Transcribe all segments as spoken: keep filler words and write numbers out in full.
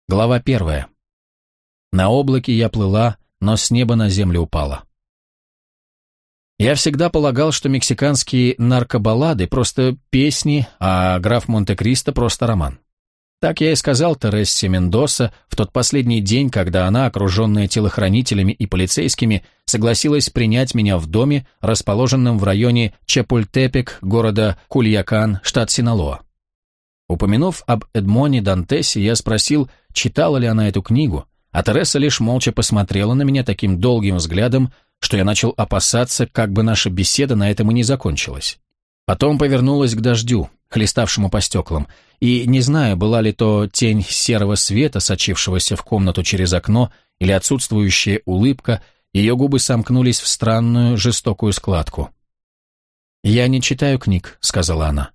Глава первая. На облаке я плыла, но с неба на землю упала. Я всегда полагал, что мексиканские наркобаллады просто песни, а граф Монте-Кристо просто роман. Так я и сказал Терессе Мендоса в тот последний день, когда она, окруженная телохранителями и полицейскими, согласилась принять меня в доме, расположенном в районе Чапультепек, города Кульякан, штат Синалоа. Упомянув об Эдмоне Дантесе, я спросил, читала ли она эту книгу, а Тересса лишь молча посмотрела на меня таким долгим взглядом, что я начал опасаться, как бы наша беседа на этом и не закончилась. Потом повернулась к дождю, хлеставшему по стеклам, и, не знаю, была ли то тень серого света, сочившегося в комнату через окно, или отсутствующая улыбка, ее губы сомкнулись в странную, жестокую складку. «Я не читаю книг», — сказала она.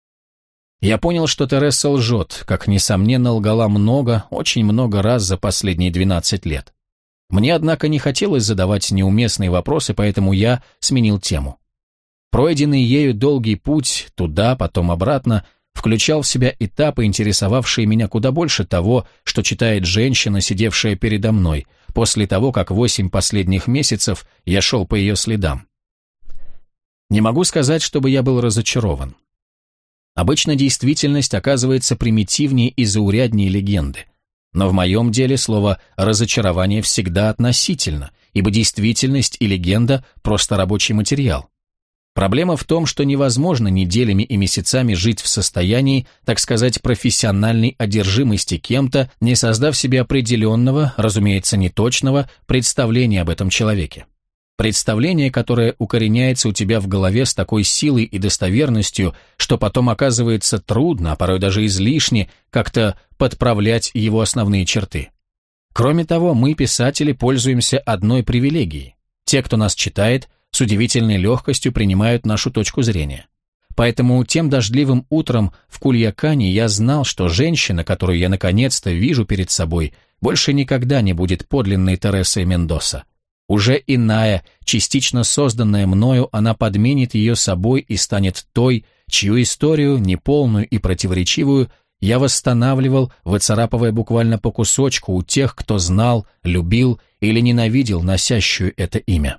Я понял, что Тересса лжет, как, несомненно, лгала много, очень много раз за последние двенадцать лет. Мне, однако, не хотелось задавать неуместные вопросы, поэтому я сменил тему. Пройденный ею долгий путь, туда, потом обратно, включал в себя этапы, интересовавшие меня куда больше того, что читает женщина, сидевшая передо мной, после того, как восемь последних месяцев я шел по ее следам. Не могу сказать, чтобы я был разочарован. Обычно действительность оказывается примитивнее и зауряднее легенды. Но в моем деле слово «разочарование» всегда относительно, ибо действительность и легенда – просто рабочий материал. Проблема в том, что невозможно неделями и месяцами жить в состоянии, так сказать, профессиональной одержимости кем-то, не создав себе определенного, разумеется, неточного, представления об этом человеке. Представление, которое укореняется у тебя в голове с такой силой и достоверностью, что потом оказывается трудно, а порой даже излишне, как-то подправлять его основные черты. Кроме того, мы, писатели, пользуемся одной привилегией. Те, кто нас читает, с удивительной легкостью принимают нашу точку зрения. Поэтому тем дождливым утром в Кульякане я знал, что женщина, которую я наконец-то вижу перед собой, больше никогда не будет подлинной Терессой Мендоса. Уже иная, частично созданная мною, она подменит ее собой и станет той, чью историю, неполную и противоречивую, я восстанавливал, выцарапывая буквально по кусочку у тех, кто знал, любил или ненавидел носящую это имя.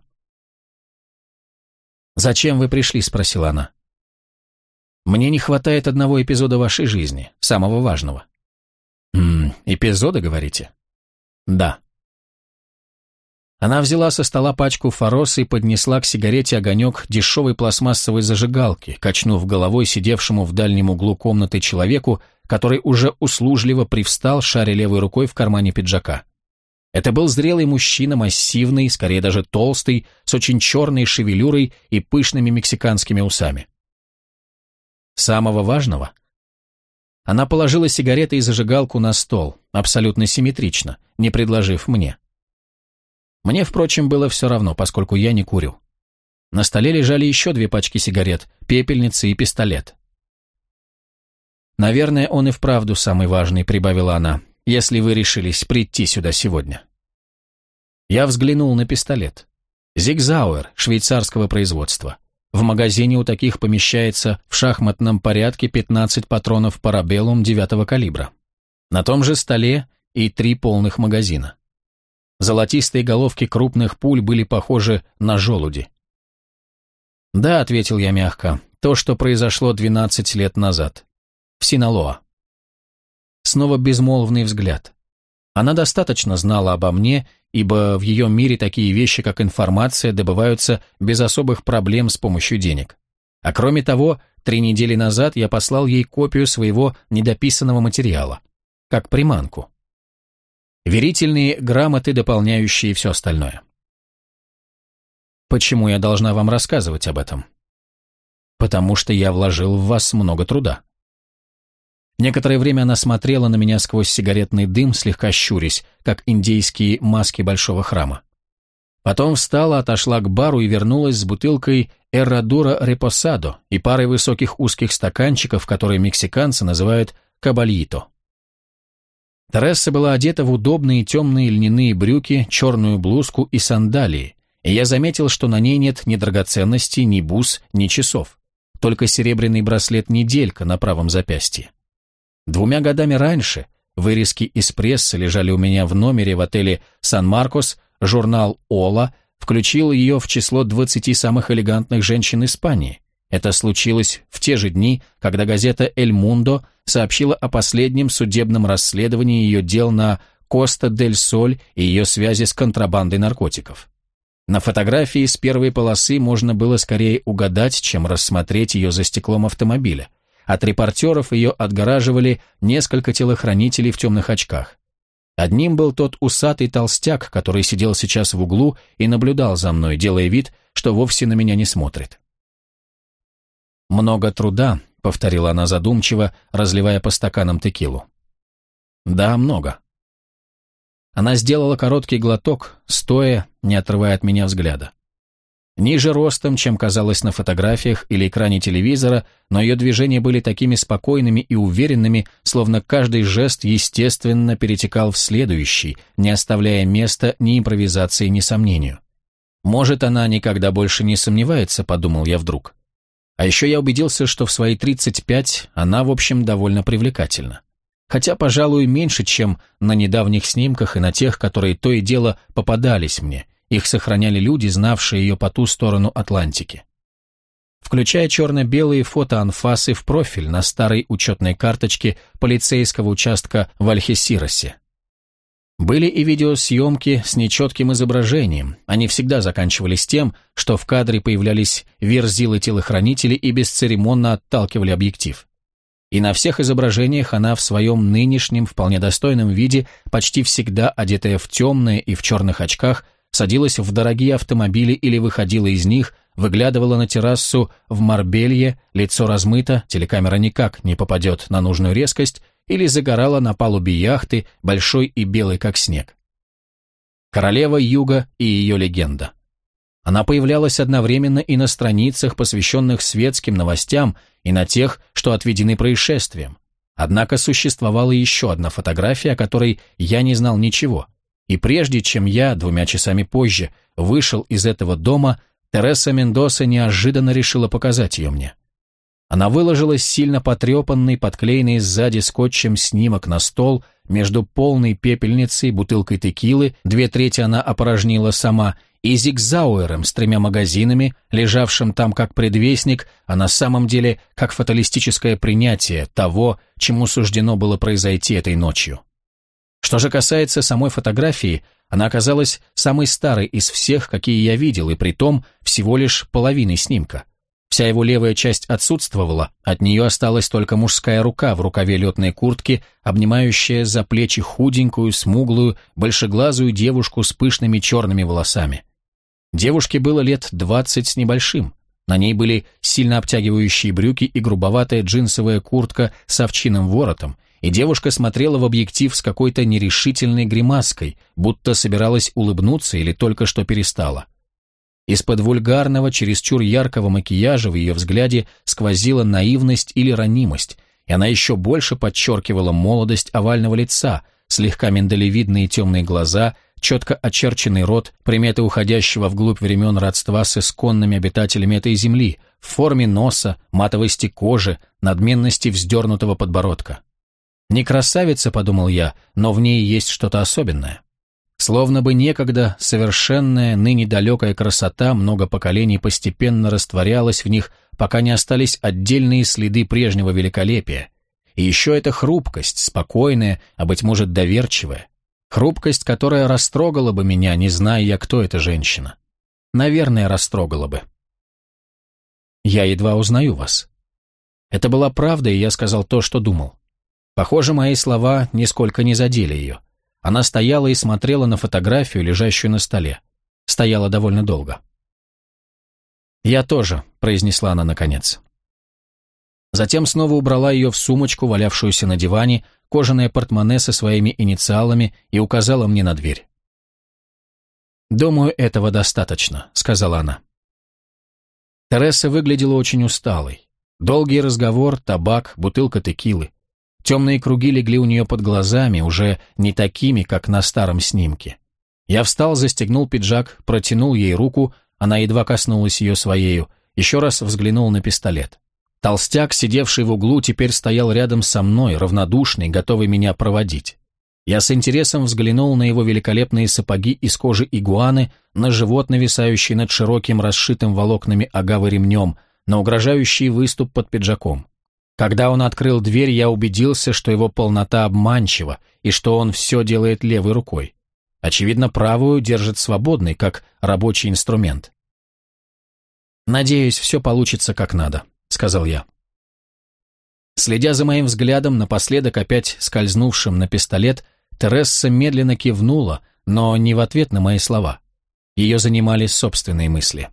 «Зачем вы пришли?» — спросила она. «Мне не хватает одного эпизода вашей жизни, самого важного». «Ммм, эпизода, говорите?» «Да». Она взяла со стола пачку Фарос и поднесла к сигарете огонек дешевой пластмассовой зажигалки, качнув головой сидевшему в дальнем углу комнаты человеку, который уже услужливо привстал, шаря левой рукой в кармане пиджака. Это был зрелый мужчина, массивный, скорее даже толстый, с очень черной шевелюрой и пышными мексиканскими усами. Самого важного? Она положила сигареты и зажигалку на стол, абсолютно симметрично, не предложив мне. Мне, впрочем, было все равно, поскольку я не курю. На столе лежали еще две пачки сигарет, пепельница и пистолет. «Наверное, он и вправду самый важный», — прибавила она, «если вы решились прийти сюда сегодня». Я взглянул на пистолет. Зигзауэр, швейцарского производства. В магазине у таких помещается в шахматном порядке пятнадцать патронов парабеллум девятого калибра. На том же столе и три полных магазина. Золотистые головки крупных пуль были похожи на желуди. «Да», — ответил я мягко, — «то, что произошло двенадцать лет назад. В Синалоа». Снова безмолвный взгляд. Она достаточно знала обо мне, ибо в ее мире такие вещи, как информация, добываются без особых проблем с помощью денег. А кроме того, три недели назад я послал ей копию своего недописанного материала, как приманку. Верительные грамоты, дополняющие все остальное. Почему я должна вам рассказывать об этом? Потому что я вложил в вас много труда. Некоторое время она смотрела на меня сквозь сигаретный дым, слегка щурясь, как индейские маски большого храма. Потом встала, отошла к бару и вернулась с бутылкой Эррадура Репосадо и парой высоких узких стаканчиков, которые мексиканцы называют кабальито. Тересса была одета в удобные темные льняные брюки, черную блузку и сандалии, и я заметил, что на ней нет ни драгоценностей, ни бус, ни часов, только серебряный браслет-неделька на правом запястье. Двумя годами раньше, вырезки из прессы лежали у меня в номере в отеле «Сан-Маркос», журнал «Ола» включил ее в число двадцати самых элегантных женщин Испании. Это случилось в те же дни, когда газета «Эль Мундо» сообщила о последнем судебном расследовании ее дел на Коста-дель-Соль и ее связи с контрабандой наркотиков. На фотографии с первой полосы можно было скорее угадать, чем рассмотреть ее за стеклом автомобиля. От репортеров ее отгораживали несколько телохранителей в темных очках. Одним был тот усатый толстяк, который сидел сейчас в углу и наблюдал за мной, делая вид, что вовсе на меня не смотрит. «Много труда», — повторила она задумчиво, разливая по стаканам текилу. «Да, много». Она сделала короткий глоток, стоя, не отрывая от меня взгляда. Ниже ростом, чем казалось на фотографиях или экране телевизора, но ее движения были такими спокойными и уверенными, словно каждый жест естественно перетекал в следующий, не оставляя места ни импровизации, ни сомнению. «Может, она никогда больше не сомневается», — подумал я вдруг. А еще я убедился, что в свои тридцать пять она, в общем, довольно привлекательна. Хотя, пожалуй, меньше, чем на недавних снимках и на тех, которые то и дело попадались мне. Их сохраняли люди, знавшие ее по ту сторону Атлантики. Включая черно-белые фотоанфасы в профиль на старой учетной карточке полицейского участка в Альхесиросе. Были и видеосъемки с нечетким изображением. Они всегда заканчивались тем, что в кадре появлялись верзилы-телохранители и бесцеремонно отталкивали объектив. И на всех изображениях она в своем нынешнем, вполне достойном виде, почти всегда одетая в темное и в черных очках, садилась в дорогие автомобили или выходила из них, выглядывала на террасу в Марбелье, лицо размыто, телекамера никак не попадет на нужную резкость, или загорала на палубе яхты, большой и белой, как снег. Королева Юга и ее легенда. Она появлялась одновременно и на страницах, посвященных светским новостям, и на тех, что отведены происшествиям. Однако существовала еще одна фотография, о которой я не знал ничего. И прежде чем я, двумя часами позже, вышел из этого дома, Тереса Мендоса неожиданно решила показать ее мне. Она выложила сильно потрепанный, подклеенный сзади скотчем снимок на стол между полной пепельницей, бутылкой текилы, две трети она опорожнила сама, и зигзауэром с тремя магазинами, лежавшим там как предвестник, а на самом деле как фаталистическое принятие того, чему суждено было произойти этой ночью. Что же касается самой фотографии, она оказалась самой старой из всех, какие я видел, и притом всего лишь половиной снимка. Вся его левая часть отсутствовала, от нее осталась только мужская рука в рукаве летной куртки, обнимающая за плечи худенькую, смуглую, большеглазую девушку с пышными черными волосами. Девушке было лет двадцать с небольшим. На ней были сильно обтягивающие брюки и грубоватая джинсовая куртка с овчинным воротом, и девушка смотрела в объектив с какой-то нерешительной гримаской, будто собиралась улыбнуться или только что перестала. Из-под вульгарного, чересчур яркого макияжа в ее взгляде сквозила наивность или ранимость, и она еще больше подчеркивала молодость овального лица, слегка миндалевидные темные глаза, четко очерченный рот, приметы уходящего вглубь времен родства с исконными обитателями этой земли, в форме носа, матовости кожи, надменности вздернутого подбородка. Не красавица, подумал я, но в ней есть что-то особенное. Словно бы некогда совершенная, ныне далекая красота много поколений постепенно растворялась в них, пока не остались отдельные следы прежнего великолепия. И еще эта хрупкость, спокойная, а быть может доверчивая. Хрупкость, которая растрогала бы меня, не зная я, кто эта женщина. Наверное, растрогала бы. Я едва узнаю вас. Это была правда, и я сказал то, что думал. Похоже, мои слова нисколько не задели ее. Она стояла и смотрела на фотографию, лежащую на столе. Стояла довольно долго. «Я тоже», — произнесла она наконец. Затем снова убрала ее в сумочку, валявшуюся на диване, кожаное портмоне со своими инициалами, и указала мне на дверь. «Думаю, этого достаточно», — сказала она. Тереса выглядела очень усталой. Долгий разговор, табак, бутылка текилы. Темные круги легли у нее под глазами, уже не такими, как на старом снимке. Я встал, застегнул пиджак, протянул ей руку, она едва коснулась ее своею, еще раз взглянул на пистолет. Толстяк, сидевший в углу, теперь стоял рядом со мной, равнодушный, готовый меня проводить. Я с интересом взглянул на его великолепные сапоги из кожи игуаны, на живот, нависающий над широким, расшитым волокнами агавы ремнем, на угрожающий выступ под пиджаком. Когда он открыл дверь, я убедился, что его полнота обманчива и что он все делает левой рукой. Очевидно, правую держит свободной, как рабочий инструмент. «Надеюсь, все получится как надо», — сказал я. Следя за моим взглядом, напоследок опять скользнувшим на пистолет, Тересса медленно кивнула, но не в ответ на мои слова. Ее занимали собственные мысли.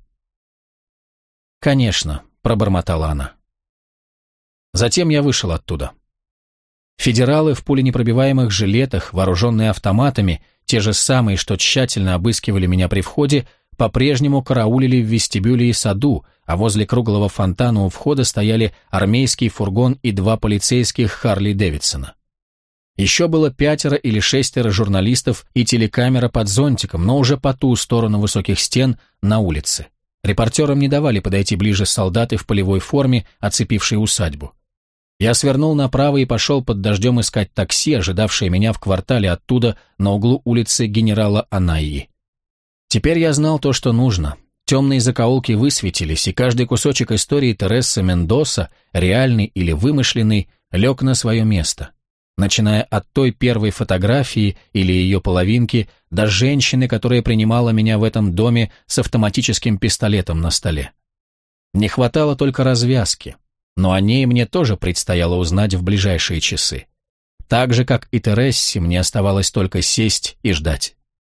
«Конечно», — пробормотала она. Затем я вышел оттуда. Федералы в пуленепробиваемых жилетах, вооруженные автоматами, те же самые, что тщательно обыскивали меня при входе, по-прежнему караулили в вестибюле и саду, а возле круглого фонтана у входа стояли армейский фургон и два полицейских Харли Дэвидсона. Еще было пятеро или шестеро журналистов и телекамера под зонтиком, но уже по ту сторону высоких стен на улице. Репортерам не давали подойти ближе солдаты в полевой форме, оцепившие усадьбу. Я свернул направо и пошел под дождем искать такси, ожидавшее меня в квартале оттуда, на углу улицы генерала Анайи. Теперь я знал то, что нужно. Темные закоулки высветились, и каждый кусочек истории Терессы Мендоса, реальный или вымышленный, лег на свое место. Начиная от той первой фотографии или ее половинки, до женщины, которая принимала меня в этом доме с автоматическим пистолетом на столе. Не хватало только развязки, но о ней мне тоже предстояло узнать в ближайшие часы. Так же, как и Терессе, мне оставалось только сесть и ждать.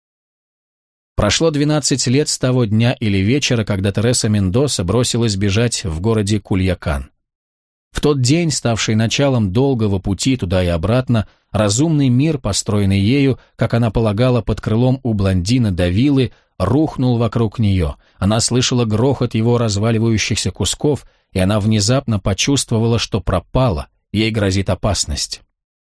Прошло двенадцать лет с того дня или вечера, когда Тересса Мендоса бросилась бежать в городе Кульякан. В тот день, ставший началом долгого пути туда и обратно, разумный мир, построенный ею, как она полагала, под крылом у блондина Давилы, рухнул вокруг нее. Она слышала грохот его разваливающихся кусков, и она внезапно почувствовала, что пропала, ей грозит опасность.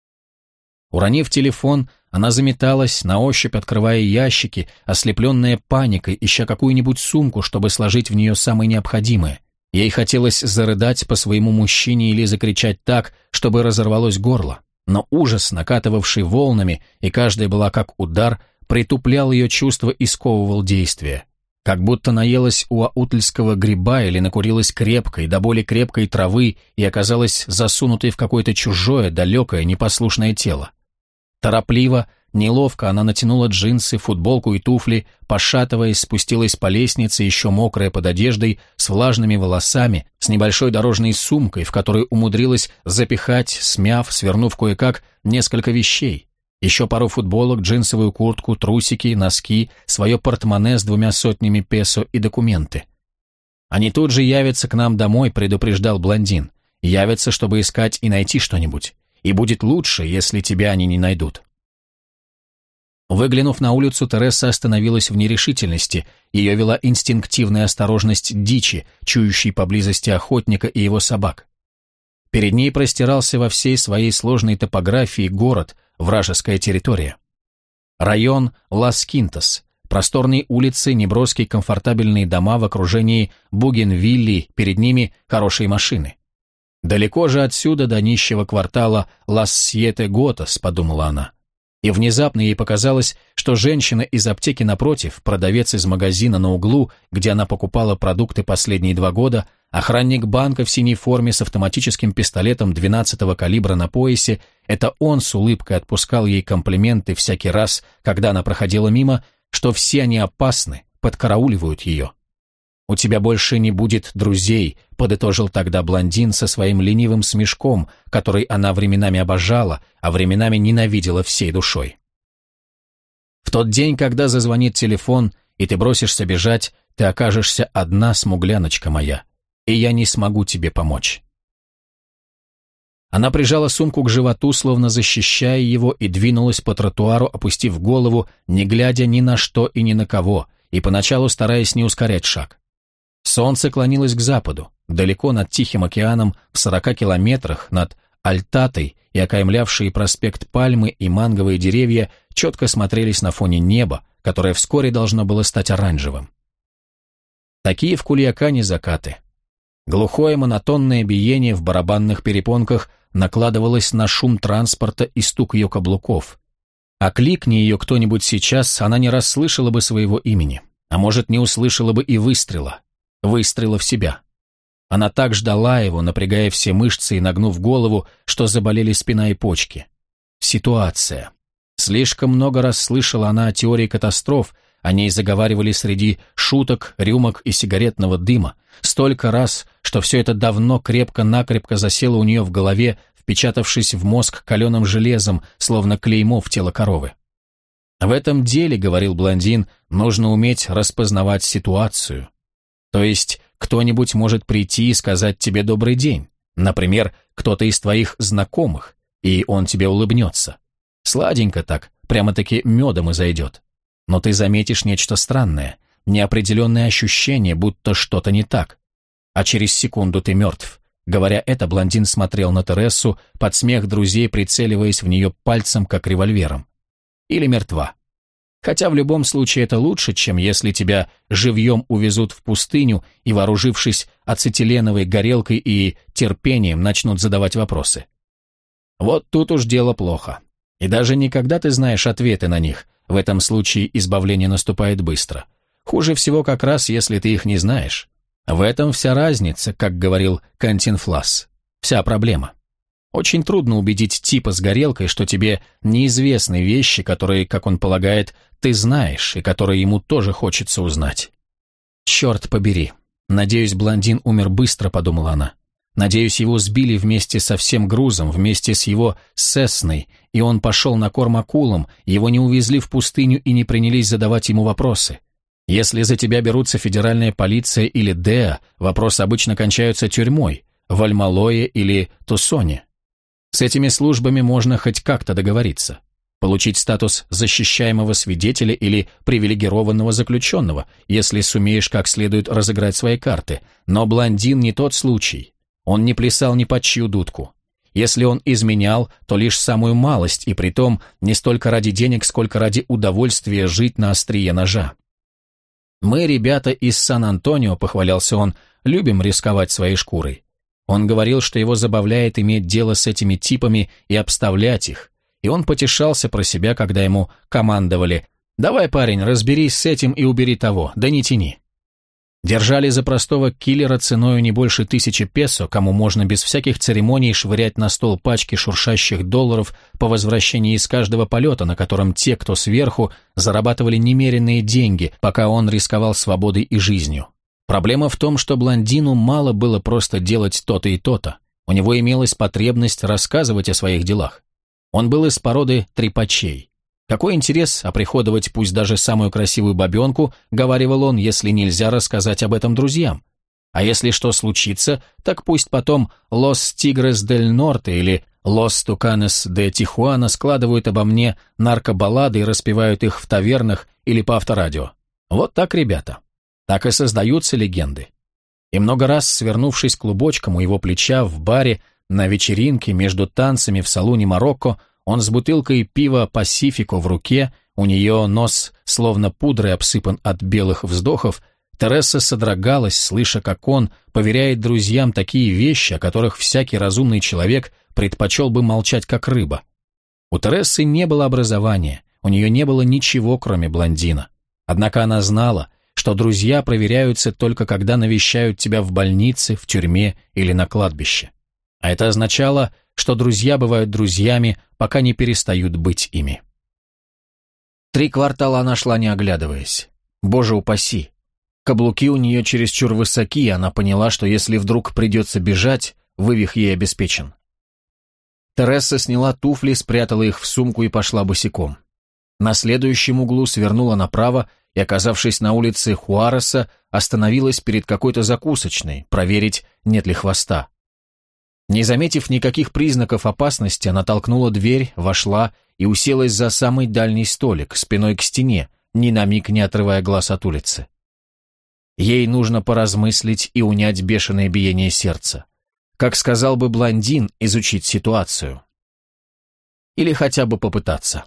Уронив телефон, она заметалась, на ощупь открывая ящики, ослепленная паникой, ища какую-нибудь сумку, чтобы сложить в нее самое необходимое. Ей хотелось зарыдать по своему мужчине или закричать так, чтобы разорвалось горло, но ужас, накатывавший волнами, и каждая была как удар, притуплял ее чувства и сковывал действия. Как будто наелась у аутльского гриба или накурилась крепкой, до боли крепкой травы и оказалась засунутой в какое-то чужое, далекое, непослушное тело. Торопливо, неловко она натянула джинсы, футболку и туфли, пошатываясь, спустилась по лестнице, еще мокрая под одеждой, с влажными волосами, с небольшой дорожной сумкой, в которую умудрилась запихать, смяв, свернув кое-как, несколько вещей. Еще пару футболок, джинсовую куртку, трусики, носки, свое портмоне с двумя сотнями песо и документы. «Они тут же явятся к нам домой», — предупреждал блондин. «Явятся, чтобы искать и найти что-нибудь. И будет лучше, если тебя они не найдут». Выглянув на улицу, Тересса остановилась в нерешительности. Ее вела инстинктивная осторожность дичи, чующей поблизости охотника и его собак. Перед ней простирался во всей своей сложной топографии город, вражеская территория. Район Лас-Кинтас, просторные улицы, неброские комфортабельные дома в окружении бугенвиллей, перед ними хорошие машины. «Далеко же отсюда до нищего квартала Лас-Сьете-Готас», — подумала она. И внезапно ей показалось, что женщина из аптеки напротив, продавец из магазина на углу, где она покупала продукты последние два года, охранник банка в синей форме с автоматическим пистолетом двенадцатого калибра на поясе, это он с улыбкой отпускал ей комплименты всякий раз, когда она проходила мимо, что все они опасны, подкарауливают ее. «У тебя больше не будет друзей», — подытожил тогда блондин со своим ленивым смешком, который она временами обожала, а временами ненавидела всей душой. В тот день, когда зазвонит телефон, и ты бросишься бежать, ты окажешься одна, смугляночка моя, и я не смогу тебе помочь. Она прижала сумку к животу, словно защищая его, и двинулась по тротуару, опустив голову, не глядя ни на что и ни на кого, и поначалу стараясь не ускорять шаг. Солнце клонилось к западу, далеко над Тихим океаном, в сорока километрах над Альтатой, и окаймлявшие проспект пальмы и манговые деревья четко смотрелись на фоне неба, которое вскоре должно было стать оранжевым. Такие в Кульякане закаты. Глухое монотонное биение в барабанных перепонках накладывалось на шум транспорта и стук ее каблуков. Окликни ее кто-нибудь сейчас, она не расслышала бы своего имени, а может, не услышала бы и выстрела. Выстрела в себя. Она так ждала его, напрягая все мышцы и нагнув голову, что заболели спина и почки. Ситуация. Слишком много раз слышала она о теории катастроф, о ней заговаривали среди шуток, рюмок и сигаретного дыма. Столько раз, что все это давно крепко-накрепко засело у нее в голове, впечатавшись в мозг каленым железом, словно клеймо в тело коровы. В этом деле, говорил блондин, нужно уметь распознавать ситуацию. То есть кто-нибудь может прийти и сказать тебе добрый день, например, кто-то из твоих знакомых, и он тебе улыбнется. Сладенько так, прямо-таки медом и зайдет. Но ты заметишь нечто странное, неопределенное ощущение, будто что-то не так. А через секунду ты мертв. Говоря это, блондин смотрел на Терессу, под смех друзей прицеливаясь в нее пальцем, как револьвером. Или мертва. Хотя в любом случае это лучше, чем если тебя живьем увезут в пустыню и, вооружившись ацетиленовой горелкой и терпением, начнут задавать вопросы. Вот тут уж дело плохо. И даже не когда ты знаешь ответы на них, в этом случае избавление наступает быстро. Хуже всего как раз, если ты их не знаешь. В этом вся разница, как говорил Кантинфлас. Вся проблема. Очень трудно убедить типа с горелкой, что тебе неизвестны вещи, которые, как он полагает, ты знаешь, и которые ему тоже хочется узнать. Черт побери. Надеюсь, блондин умер быстро, подумала она. Надеюсь, его сбили вместе со всем грузом, вместе с его Сесной, и он пошел на корм акулам, его не увезли в пустыню и не принялись задавать ему вопросы. Если за тебя берутся федеральная полиция или ДЭА, вопросы обычно кончаются тюрьмой, в Альмалое или Тусоне. С этими службами можно хоть как-то договориться. Получить статус защищаемого свидетеля или привилегированного заключенного, если сумеешь как следует разыграть свои карты. Но блондин не тот случай. Он не плясал ни под чью дудку. Если он изменял, то лишь самую малость, и притом не столько ради денег, сколько ради удовольствия жить на острие ножа. «Мы, ребята из Сан-Антонио», — похвалялся он, — «любим рисковать своей шкурой». Он говорил, что его забавляет иметь дело с этими типами и обставлять их, и он потешался про себя, когда ему командовали: «Давай, парень, разберись с этим и убери того, да не тяни». Держали за простого киллера ценою не больше тысячи песо, кому можно без всяких церемоний швырять на стол пачки шуршащих долларов по возвращении из каждого полета, на котором те, кто сверху, зарабатывали немеренные деньги, пока он рисковал свободой и жизнью. Проблема в том, что блондину мало было просто делать то-то и то-то. У него имелась потребность рассказывать о своих делах. Он был из породы трепачей. Какой интерес оприходовать пусть даже самую красивую бабенку, говаривал он, если нельзя рассказать об этом друзьям? А если что случится, так пусть потом «Лос Тигрес дель Норте» или «Лос Туканес де Тихуана» складывают обо мне наркобаллады и распевают их в тавернах или по авторадио. Вот так, ребята. Так и создаются легенды. И много раз, свернувшись клубочком у его плеча в баре, на вечеринке, между танцами в салоне Марокко, он с бутылкой пива «Пасифико» в руке, у нее нос словно пудрой обсыпан от белых вздохов, Тересса содрогалась, слыша, как он поверяет друзьям такие вещи, о которых всякий разумный человек предпочел бы молчать, как рыба. У Терессы не было образования, у нее не было ничего, кроме блондина. Однако она знала, что друзья проверяются только когда навещают тебя в больнице, в тюрьме или на кладбище. А это означало, что друзья бывают друзьями, пока не перестают быть ими. Три квартала она шла, не оглядываясь. Боже упаси! Каблуки у нее чересчур высоки, и она поняла, что если вдруг придется бежать, вывих ей обеспечен. Тересса сняла туфли, спрятала их в сумку и пошла босиком. На следующем углу свернула направо и, оказавшись на улице Хуареса, остановилась перед какой-то закусочной, проверить, нет ли хвоста. Не заметив никаких признаков опасности, она толкнула дверь, вошла и уселась за самый дальний столик, спиной к стене, ни на миг не отрывая глаз от улицы. Ей нужно поразмыслить и унять бешеное биение сердца. Как сказал бы блондин, изучить ситуацию. Или хотя бы попытаться.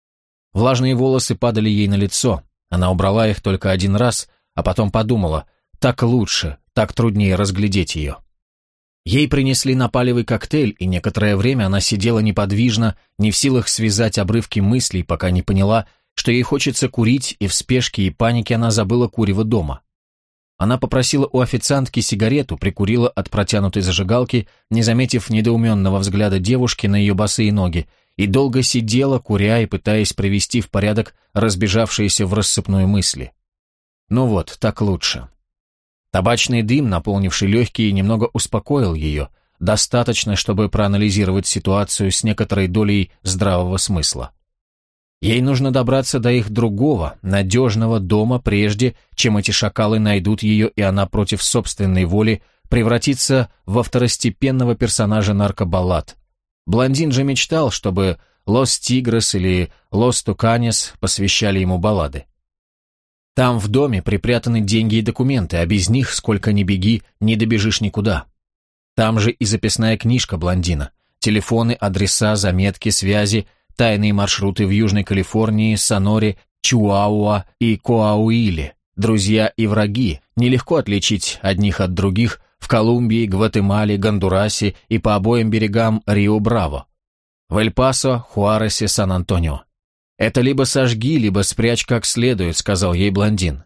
Влажные волосы падали ей на лицо, она убрала их только один раз, а потом подумала: так лучше, так труднее разглядеть ее. Ей принесли напалевый коктейль, и некоторое время она сидела неподвижно, не в силах связать обрывки мыслей, пока не поняла, что ей хочется курить, и в спешке и панике она забыла курево дома. Она попросила у официантки сигарету, прикурила от протянутой зажигалки, не заметив недоуменного взгляда девушки на ее босые ноги, и долго сидела, куря и пытаясь привести в порядок разбежавшиеся в рассыпную мысли. Ну вот, так лучше. Табачный дым, наполнивший легкие, немного успокоил ее, достаточно, чтобы проанализировать ситуацию с некоторой долей здравого смысла. Ей нужно добраться до их другого, надежного дома, прежде чем эти шакалы найдут ее, и она против собственной воли превратится во второстепенного персонажа наркобаллад. Блондин же мечтал, чтобы «Лос Тигрес» или «Лос Туканес» посвящали ему баллады. Там в доме припрятаны деньги и документы, а без них, сколько ни беги, не добежишь никуда. Там же и записная книжка блондина, телефоны, адреса, заметки, связи, тайные маршруты в Южной Калифорнии, Соноре, Чиуауа и Коауиле, друзья и враги, нелегко отличить одних от других в Колумбии, Гватемале, Гондурасе и по обоим берегам Рио-Браво, в Эль-Пасо, Хуаресе, Сан-Антонио. «Это либо сожги, либо спрячь как следует», — сказал ей блондин.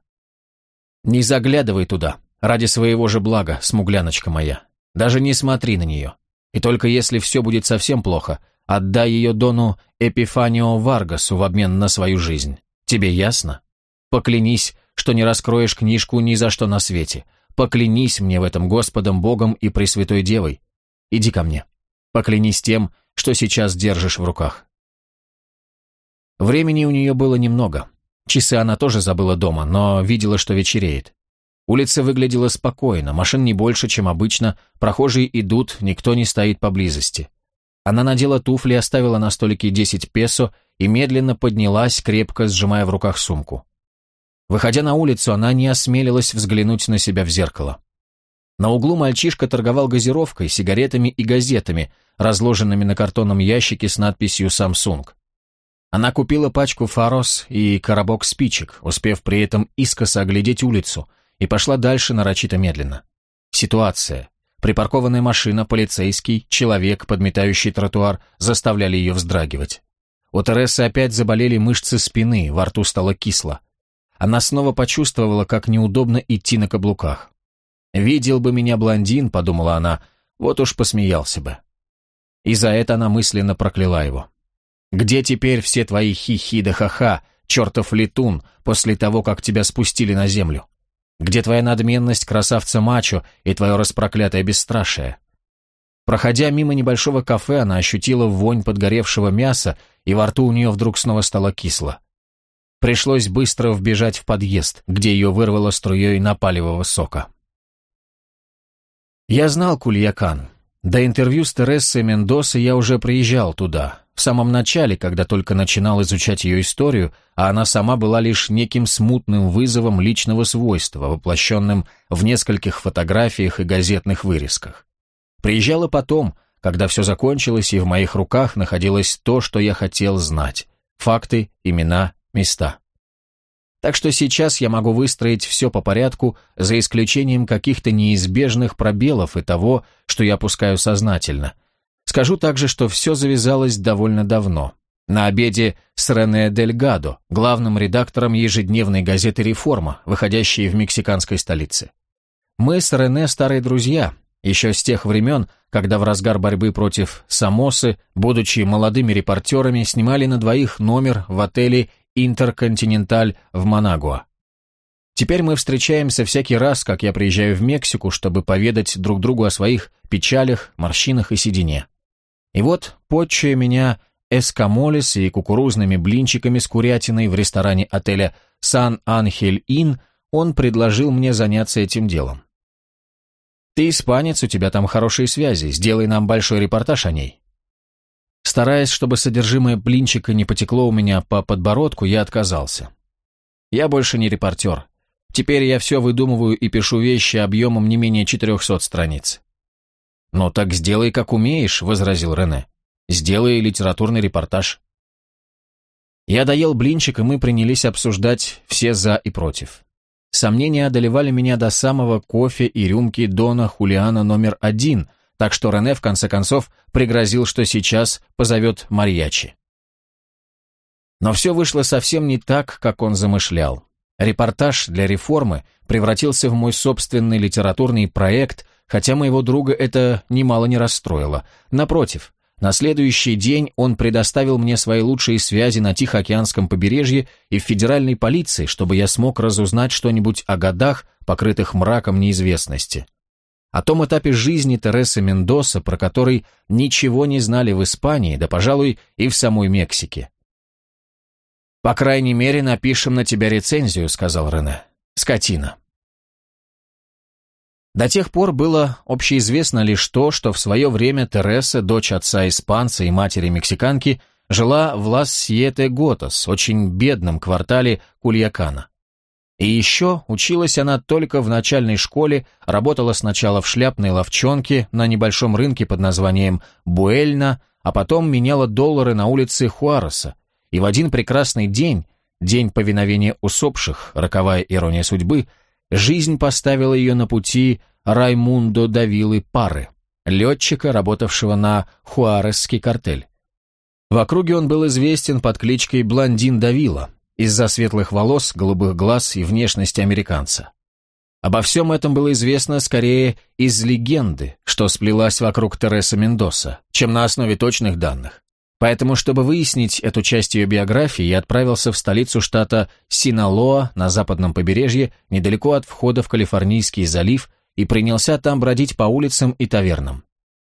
«Не заглядывай туда, ради своего же блага, смугляночка моя. Даже не смотри на нее. И только если все будет совсем плохо, отдай ее Дону Эпифанио Варгасу в обмен на свою жизнь. Тебе ясно? Поклянись, что не раскроешь книжку ни за что на свете. Поклянись мне в этом Господом Богом и Пресвятой Девой. Иди ко мне. Поклянись тем, что сейчас держишь в руках». Времени у нее было немного. Часы она тоже забыла дома, но видела, что вечереет. Улица выглядела спокойно, машин не больше, чем обычно, прохожие идут, никто не стоит поблизости. Она надела туфли, оставила на столике десять песо и медленно поднялась, крепко сжимая в руках сумку. Выходя на улицу, она не осмелилась взглянуть на себя в зеркало. На углу мальчишка торговал газировкой, сигаретами и газетами, разложенными на картонном ящике с надписью «Самсунг». Она купила пачку фарос и коробок спичек, успев при этом искоса оглядеть улицу, и пошла дальше нарочито медленно. Ситуация. Припаркованная машина, полицейский, человек, подметающий тротуар, заставляли ее вздрагивать. У Тересы опять заболели мышцы спины, во рту стало кисло. Она снова почувствовала, как неудобно идти на каблуках. «Видел бы меня блондин», — подумала она, — «вот уж посмеялся бы». И за это она мысленно прокляла его. «Где теперь все твои хи-хи да ха-ха, чертов летун, после того, как тебя спустили на землю? Где твоя надменность красавца-мачо и твое распроклятое бесстрашие?» Проходя мимо небольшого кафе, она ощутила вонь подгоревшего мяса, и во рту у нее вдруг снова стало кисло. Пришлось быстро вбежать в подъезд, где ее вырвало струей напалевого сока. Я знал Кульякан. До интервью с Тересой Мендоса я уже приезжал туда, в самом начале, когда только начинал изучать ее историю, а она сама была лишь неким смутным вызовом личного свойства, воплощенным в нескольких фотографиях и газетных вырезках. Приезжала потом, когда все закончилось, и в моих руках находилось то, что я хотел знать – факты, имена, места. Так что сейчас я могу выстроить все по порядку, за исключением каких-то неизбежных пробелов и того, что я опускаю сознательно. Скажу также, что все завязалось довольно давно. На обеде с Рене Дельгадо, главным редактором ежедневной газеты «Реформа», выходящей в мексиканской столице. Мы с Рене старые друзья, еще с тех времен, когда в разгар борьбы против Самосы, будучи молодыми репортерами, снимали на двоих номер в отеле «Интерконтиненталь» в Манагуа. Теперь мы встречаемся всякий раз, как я приезжаю в Мексику, чтобы поведать друг другу о своих печалях, морщинах и седине. И вот, почуя меня эскамолес и кукурузными блинчиками с курятиной в ресторане отеля «Сан-Анхель-Ин», он предложил мне заняться этим делом. «Ты испанец, у тебя там хорошие связи, сделай нам большой репортаж о ней». Стараясь, чтобы содержимое блинчика не потекло у меня по подбородку, я отказался. Я больше не репортер. Теперь я все выдумываю и пишу вещи объемом не менее четырехсот страниц. «Ну так сделай, как умеешь», — возразил Рене. «Сделай литературный репортаж». Я доел блинчик, и мы принялись обсуждать все «за» и «против». Сомнения одолевали меня до самого кофе и рюмки Дона Хулиана номер один, так что Рене в конце концов пригрозил, что сейчас позовет мариачи. Но все вышло совсем не так, как он замышлял. Репортаж для реформы превратился в мой собственный литературный проект, хотя моего друга это немало не расстроило. Напротив, на следующий день он предоставил мне свои лучшие связи на Тихоокеанском побережье и в федеральной полиции, чтобы я смог разузнать что-нибудь о годах, покрытых мраком неизвестности. О том этапе жизни Тересы Мендоса, про который ничего не знали в Испании, да, пожалуй, и в самой Мексике. «По крайней мере, напишем на тебя рецензию», — сказал Рене. «Скотина». До тех пор было общеизвестно лишь то, что в свое время Тереса, дочь отца испанца и матери мексиканки, жила в Лас-Сьете-Готос, очень бедном квартале Кульякана. И еще училась она только в начальной школе, работала сначала в шляпной лавчонке на небольшом рынке под названием Буэльна, а потом меняла доллары на улице Хуареса. И в один прекрасный день, день повиновения усопших, роковая ирония судьбы, жизнь поставила ее на пути Раймундо Давилы Парры, летчика, работавшего на хуаресский картель. В округе он был известен под кличкой Блондин Давила, из-за светлых волос, голубых глаз и внешности американца. Обо всем этом было известно скорее из легенды, что сплелась вокруг Тересы Мендоса, чем на основе точных данных. Поэтому, чтобы выяснить эту часть ее биографии, я отправился в столицу штата Синалоа на западном побережье, недалеко от входа в Калифорнийский залив, и принялся там бродить по улицам и тавернам.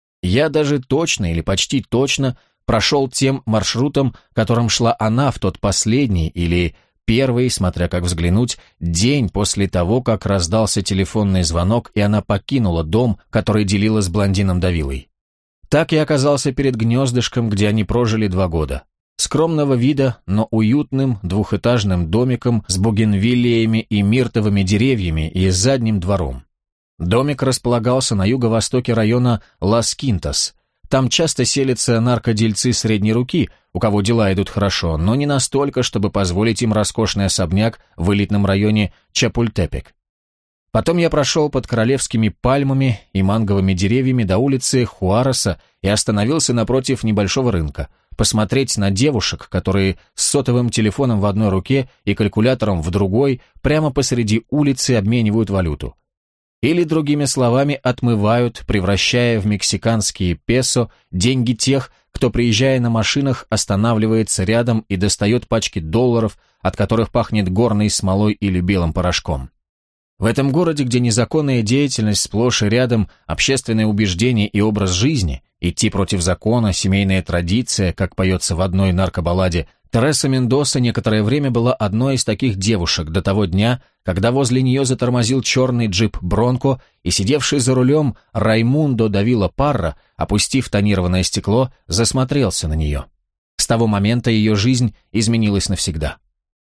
Я даже точно или почти точно прошел тем маршрутом, которым шла она в тот последний или первый, смотря как взглянуть, день после того, как раздался телефонный звонок, и она покинула дом, который делила с блондином Давилой. Так я оказался перед гнездышком, где они прожили два года. Скромного вида, но уютным двухэтажным домиком с бугенвиллиями и миртовыми деревьями и задним двором. Домик располагался на юго-востоке района Лас-Кинтас. Там часто селятся наркодельцы средней руки, у кого дела идут хорошо, но не настолько, чтобы позволить им роскошный особняк в элитном районе Чапультепек. Потом я прошел под королевскими пальмами и манговыми деревьями до улицы Хуареса и остановился напротив небольшого рынка, посмотреть на девушек, которые с сотовым телефоном в одной руке и калькулятором в другой прямо посреди улицы обменивают валюту. Или, другими словами, отмывают, превращая в мексиканские песо деньги тех, кто, приезжая на машинах, останавливается рядом и достает пачки долларов, от которых пахнет горной смолой или белым порошком. В этом городе, где незаконная деятельность сплошь и рядом, общественное убеждение и образ жизни, идти против закона, семейная традиция, как поется в одной наркобалладе, Тереса Мендоса некоторое время была одной из таких девушек до того дня, когда возле нее затормозил черный джип Бронко, и сидевший за рулем Раймундо Давила Парра, опустив тонированное стекло, засмотрелся на нее. С того момента ее жизнь изменилась навсегда.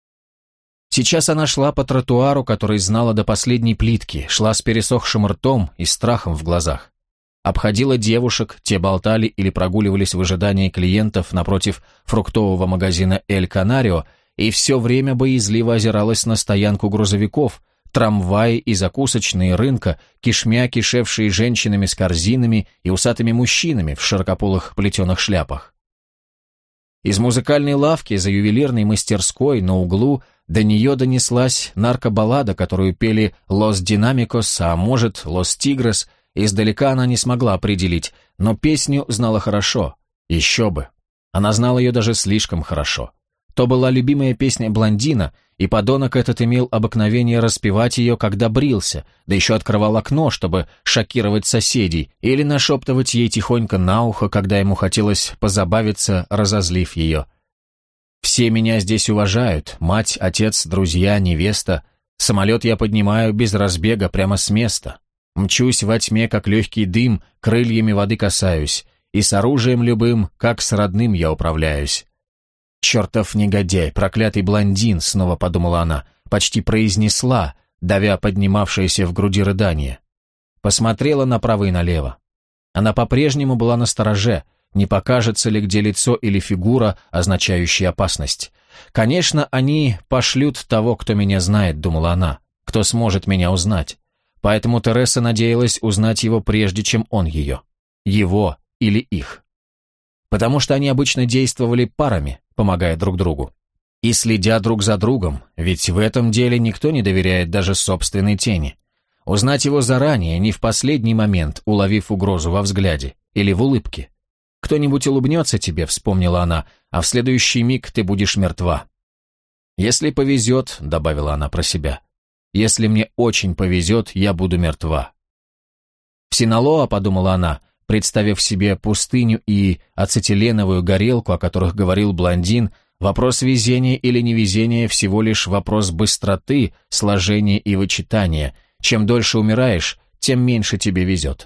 Сейчас она шла по тротуару, который знала до последней плитки, шла с пересохшим ртом и страхом в глазах. Обходила девушек, те болтали или прогуливались в ожидании клиентов напротив фруктового магазина «Эль Канарио», и все время боязливо озиралась на стоянку грузовиков, трамваи и закусочные рынка, кишмя кишевшие женщинами с корзинами и усатыми мужчинами в широкополых плетеных шляпах. Из музыкальной лавки за ювелирной мастерской на углу до нее донеслась наркобаллада, которую пели «Лос Динамикос», а может «Лос Тигрес». Издалека она не смогла определить, но песню знала хорошо. Еще бы. Она знала ее даже слишком хорошо. То была любимая песня блондина, и подонок этот имел обыкновение распевать ее, когда брился, да еще открывал окно, чтобы шокировать соседей, или нашептывать ей тихонько на ухо, когда ему хотелось позабавиться, разозлив ее. «Все меня здесь уважают, мать, отец, друзья, невеста. Самолет я поднимаю без разбега прямо с места. Мчусь во тьме, как легкий дым, крыльями воды касаюсь, и с оружием любым, как с родным я управляюсь». «Чертов негодяй, проклятый блондин», — снова подумала она, почти произнесла, давя поднимавшееся в груди рыдание. Посмотрела направо и налево. Она по-прежнему была настороже, не покажется ли где лицо или фигура, означающая опасность. «Конечно, они пошлют того, кто меня знает», — думала она, кто сможет меня узнать. Поэтому Тереса надеялась узнать его прежде, чем он ее. Его или их. Потому что они обычно действовали парами, помогая друг другу. И следя друг за другом, ведь в этом деле никто не доверяет даже собственной тени. Узнать его заранее, не в последний момент, уловив угрозу во взгляде или в улыбке. «Кто-нибудь улыбнется тебе», — вспомнила она, «а в следующий миг ты будешь мертва». «Если повезет», — добавила она про себя, «если мне очень повезет, я буду мертва». В Синалоа, подумала она, представив себе пустыню и ацетиленовую горелку, о которых говорил блондин, вопрос везения или невезения всего лишь вопрос быстроты, сложения и вычитания. Чем дольше умираешь, тем меньше тебе везет.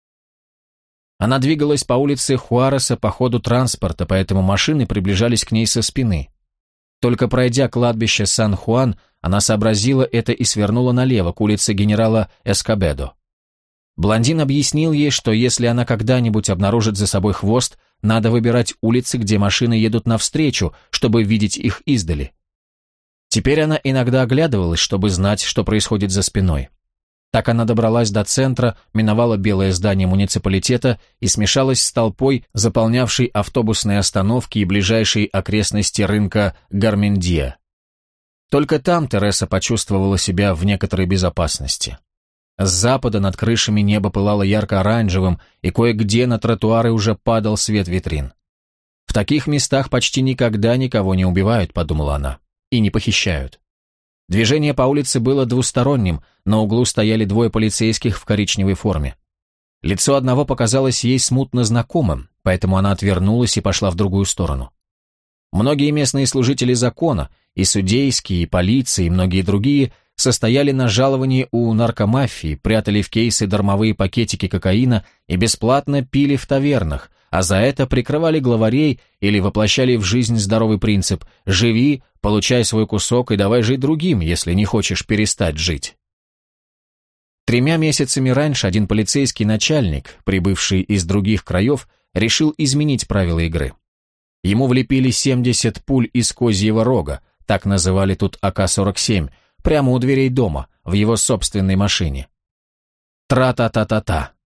Она двигалась по улице Хуареса по ходу транспорта, поэтому машины приближались к ней со спины. Только пройдя кладбище Сан-Хуан, она сообразила это и свернула налево, к улице генерала Эскобедо. Блондин объяснил ей, что если она когда-нибудь обнаружит за собой хвост, надо выбирать улицы, где машины едут навстречу, чтобы видеть их издали. Теперь она иногда оглядывалась, чтобы знать, что происходит за спиной. Так она добралась до центра, миновала белое здание муниципалитета и смешалась с толпой, заполнявшей автобусные остановки и ближайшие окрестности рынка Гармендия. Только там Тереса почувствовала себя в некоторой безопасности. С запада над крышами небо пылало ярко-оранжевым, и кое-где на тротуары уже падал свет витрин. «В таких местах почти никогда никого не убивают», — подумала она, — «и не похищают». Движение по улице было двусторонним, на углу стояли двое полицейских в коричневой форме. Лицо одного показалось ей смутно знакомым, поэтому она отвернулась и пошла в другую сторону. Многие местные служители закона, и судейские, и полиции, и многие другие, состояли на жаловании у наркомафии, прятали в кейсы дармовые пакетики кокаина и бесплатно пили в тавернах, а за это прикрывали главарей или воплощали в жизнь здоровый принцип «живи, получай свой кусок и давай жить другим, если не хочешь перестать жить». Тремя месяцами раньше один полицейский начальник, прибывший из других краев, решил изменить правила игры. Ему влепили семьдесят пуль из козьего рога, так называли тут А К сорок семь, прямо у дверей дома, в его собственной машине. Тра-та-та-та-та.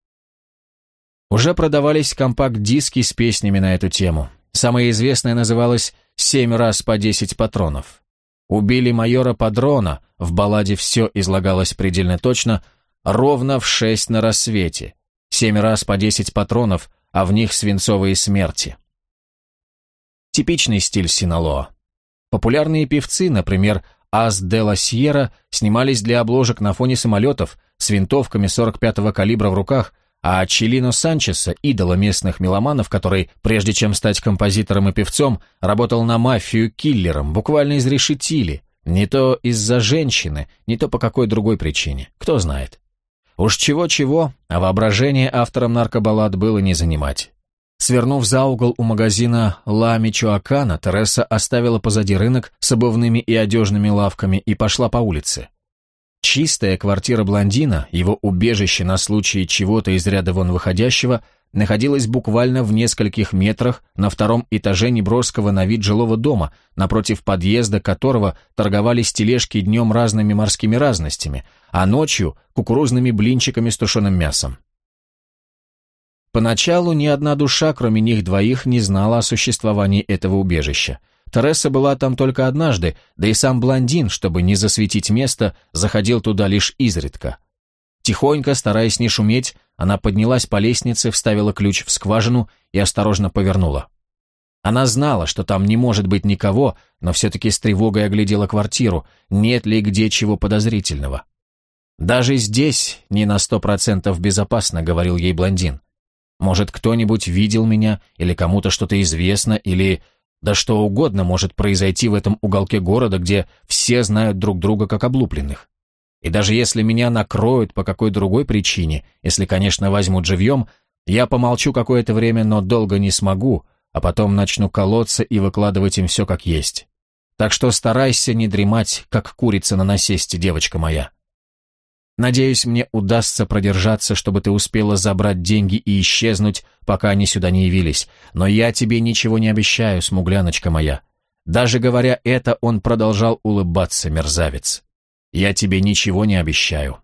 Уже продавались компакт-диски с песнями на эту тему. Самая известная называлась «Семь раз по десять патронов». «Убили майора Падрона», в балладе все излагалось предельно точно, ровно в шесть на рассвете. Семь раз по десять патронов, а в них свинцовые смерти. Типичный стиль Синалоа. Популярные певцы, например, Ас де ла Сьерра, снимались для обложек на фоне самолетов с винтовками сорок пятого калибра в руках, а Челино Санчеса, идола местных меломанов, который, прежде чем стать композитором и певцом, работал на мафию киллером, буквально изрешетили, не то из-за женщины, не то по какой другой причине, кто знает. Уж чего-чего, а воображение авторам наркобаллад было не занимать. Свернув за угол у магазина Ла Мичоакана, Тереса оставила позади рынок с обувными и одежными лавками и пошла по улице. Чистая квартира блондина, его убежище на случай чего-то из ряда вон выходящего, находилась буквально в нескольких метрах на втором этаже неброского на вид жилого дома, напротив подъезда которого торговались тележки днем разными морскими разностями, а ночью кукурузными блинчиками с тушеным мясом. Поначалу ни одна душа, кроме них двоих, не знала о существовании этого убежища. Тереса была там только однажды, да и сам блондин, чтобы не засветить место, заходил туда лишь изредка. Тихонько, стараясь не шуметь, она поднялась по лестнице, вставила ключ в скважину и осторожно повернула. Она знала, что там не может быть никого, но все-таки с тревогой оглядела квартиру, нет ли где чего подозрительного. «Даже здесь не на сто процентов безопасно», — говорил ей блондин. «Может, кто-нибудь видел меня, или кому-то что-то известно, или... Да что угодно может произойти в этом уголке города, где все знают друг друга как облупленных. И даже если меня накроют по какой другой причине, если, конечно, возьмут живьем, я помолчу какое-то время, но долго не смогу, а потом начну колоться и выкладывать им все как есть. Так что старайся не дремать, как курица на насесте, девочка моя. Надеюсь, мне удастся продержаться, чтобы ты успела забрать деньги и исчезнуть, пока они сюда не явились. Но я тебе ничего не обещаю, смугляночка моя». Даже говоря это, он продолжал улыбаться, мерзавец. Я тебе ничего не обещаю».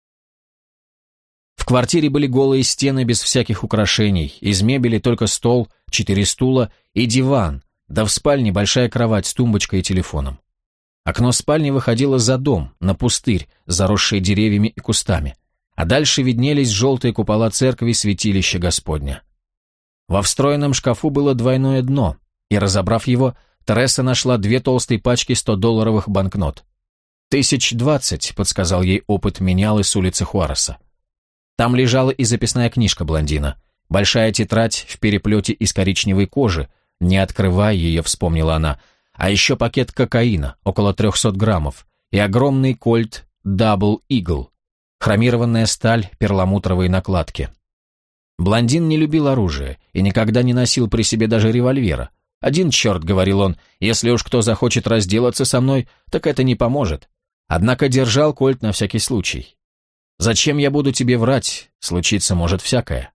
В квартире были голые стены без всяких украшений, из мебели только стол, четыре стула и диван, да в спальне большая кровать с тумбочкой и телефоном. Окно спальни выходило за дом, на пустырь, заросший деревьями и кустами, а дальше виднелись желтые купола церкви святилища Господня. Во встроенном шкафу было двойное дно, и, разобрав его, Тереса нашла две толстые пачки сто-долларовых банкнот. «Тысяч двадцать», — подсказал ей опыт менялы с улицы Хуареса. Там лежала и записная книжка блондина, большая тетрадь в переплете из коричневой кожи, не открывая ее, вспомнила она, а еще пакет кокаина, около трехсот граммов, и огромный кольт Double Eagle, хромированная сталь, перламутровые накладки. Блондин не любил оружие и никогда не носил при себе даже револьвера. «Один черт», — говорил он, — «если уж кто захочет разделаться со мной, так это не поможет». Однако держал кольт на всякий случай. «Зачем я буду тебе врать? Случиться может всякое».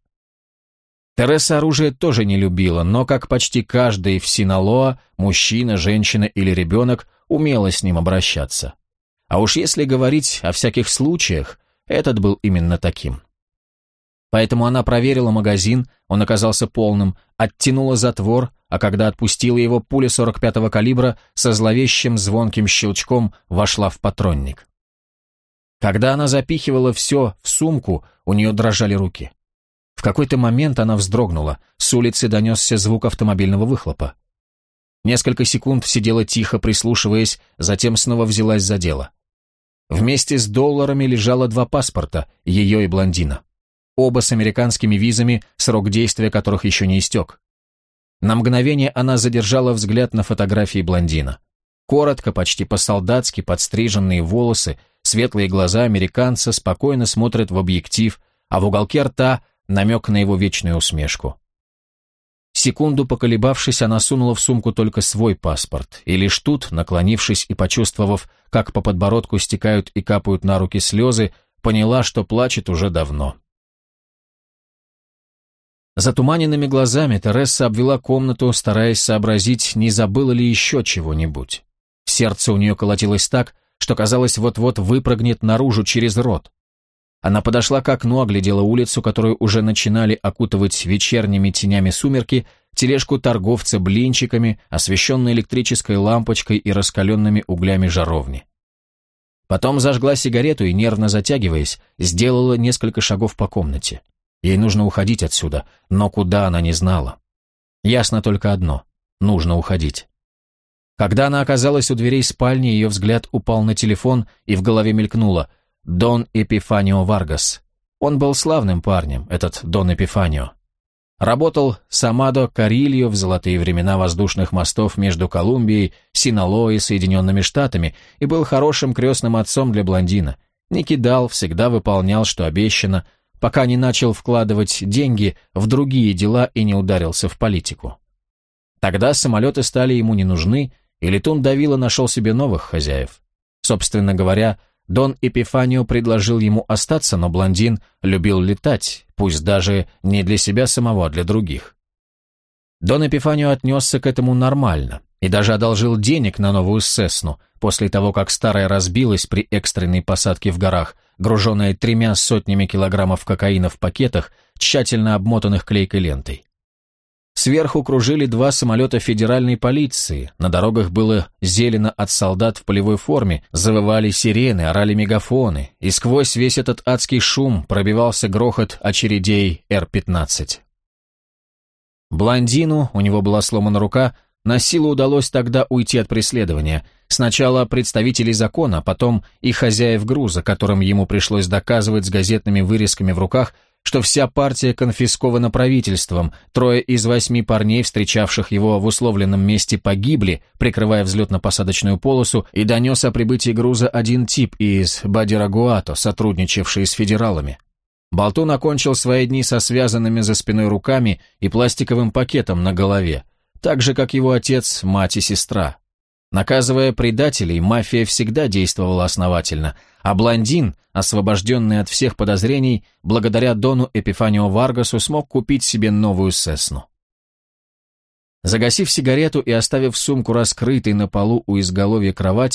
Тереса оружие тоже не любила, но, как почти каждый в Синалоа, мужчина, женщина или ребенок, умела с ним обращаться. А уж если говорить о всяких случаях, этот был именно таким. Поэтому она проверила магазин, он оказался полным, оттянула затвор, а когда отпустила его, пуля сорок пятого калибра со зловещим звонким щелчком вошла в патронник. Когда она запихивала все в сумку, у нее дрожали руки. В какой-то момент она вздрогнула, с улицы донесся звук автомобильного выхлопа. Несколько секунд сидела тихо, прислушиваясь, затем снова взялась за дело. Вместе с долларами лежало два паспорта, ее и блондина. Оба с американскими визами, срок действия которых еще не истек. На мгновение она задержала взгляд на фотографии блондина. Коротко, почти по-солдатски подстриженные волосы, светлые глаза американца спокойно смотрят в объектив, а в уголке рта намек на его вечную усмешку. Секунду поколебавшись, она сунула в сумку только свой паспорт, и лишь тут, наклонившись и почувствовав, как по подбородку стекают и капают на руки слезы, поняла, что плачет уже давно. Затуманенными глазами Тереса обвела комнату, стараясь сообразить, не забыла ли еще чего-нибудь. Сердце у нее колотилось так, что казалось, вот-вот выпрыгнет наружу через рот. Она подошла к окну, оглядела улицу, которую уже начинали окутывать вечерними тенями сумерки, тележку торговца блинчиками, освещенную электрической лампочкой и раскаленными углями жаровни. Потом зажгла сигарету и, нервно затягиваясь, сделала несколько шагов по комнате. Ей нужно уходить отсюда, но куда она не знала. Ясно только одно — нужно уходить. Когда она оказалась у дверей спальни, ее взгляд упал на телефон, и в голове мелькнуло «Дон Эпифанио Варгас». Он был славным парнем, этот Дон Эпифанио. Работал с Амадо Карильо в золотые времена воздушных мостов между Колумбией, Синалоа и Соединенными Штатами и был хорошим крестным отцом для блондина. Не кидал, всегда выполнял, что обещано, пока не начал вкладывать деньги в другие дела и не ударился в политику. Тогда самолеты стали ему не нужны, и Летун Давила нашел себе новых хозяев. Собственно говоря, Дон Эпифанио предложил ему остаться, но блондин любил летать, пусть даже не для себя самого, а для других. Дон Эпифанио отнесся к этому нормально и даже одолжил денег на новую Сесну, после того, как старая разбилась при экстренной посадке в горах, груженная тремя сотнями килограммов кокаина в пакетах, тщательно обмотанных клейкой лентой. Сверху кружили два самолета федеральной полиции, на дорогах было зелено от солдат в полевой форме, завывали сирены, орали мегафоны, и сквозь весь этот адский шум пробивался грохот очередей Эр пятнадцать. Блондину, у него была сломана рука, на силу удалось тогда уйти от преследования. Сначала представителей закона, а потом и хозяев груза, которым ему пришлось доказывать с газетными вырезками в руках, что вся партия конфискована правительством, трое из восьми парней, встречавших его в условленном месте, погибли, прикрывая взлетно-посадочную полосу, и донес о прибытии груза один тип из Бадирагуато, сотрудничавший с федералами. Болтун окончил свои дни со связанными за спиной руками и пластиковым пакетом на голове, так же, как его отец, мать и сестра. Наказывая предателей, мафия всегда действовала основательно, а блондин, освобожденный от всех подозрений, благодаря Дону Эпифанио Варгасу смог купить себе новую Сесну. Загасив сигарету и оставив сумку раскрытой на полу у изголовья кровати,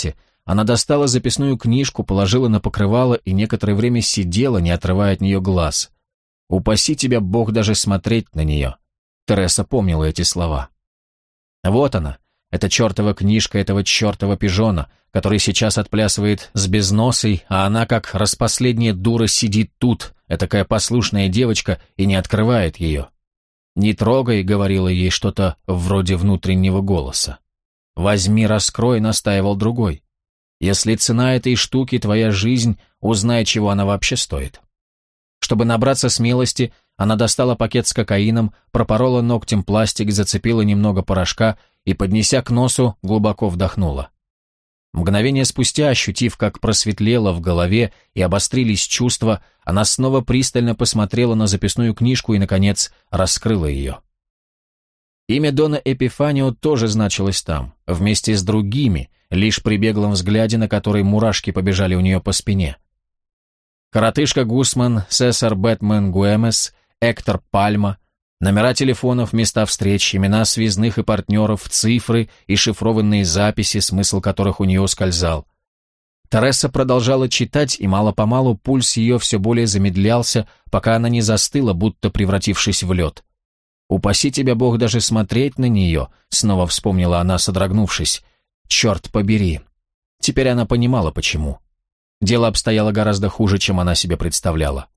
она достала записную книжку, положила на покрывало и некоторое время сидела, не отрывая от нее глаз. «Упаси тебя, Бог, даже смотреть на нее». Тереса помнила эти слова. Вот она, эта чертова книжка этого чертова пижона, который сейчас отплясывает с безносой, а она, как распоследняя дура, сидит тут, этакая послушная девочка, и не открывает ее. «Не трогай», — говорила ей что-то вроде внутреннего голоса. «Возьми, раскрой», — настаивал другой. «Если цена этой штуки — твоя жизнь, узнай, чего она вообще стоит». Чтобы набраться смелости, она достала пакет с кокаином, пропорола ногтем пластик, зацепила немного порошка и, поднеся к носу, глубоко вдохнула. Мгновение спустя, ощутив, как просветлело в голове и обострились чувства, она снова пристально посмотрела на записную книжку и, наконец, раскрыла ее. Имя Дона Эпифанио тоже значилось там, вместе с другими, лишь при беглом взгляде, на который мурашки побежали у нее по спине. Коротышка Гусман, Сесар Бэтмен Гуэмес, Эктор Пальма, номера телефонов, места встреч, имена связных и партнеров, цифры и шифрованные записи, смысл которых у нее ускользал. Тереса продолжала читать, и мало-помалу пульс ее все более замедлялся, пока она не застыла, будто превратившись в лед. «Упаси тебя, Бог, даже смотреть на нее», — снова вспомнила она, содрогнувшись. «Черт побери». Теперь она понимала, почему. Дело обстояло гораздо хуже, чем она себе представляла.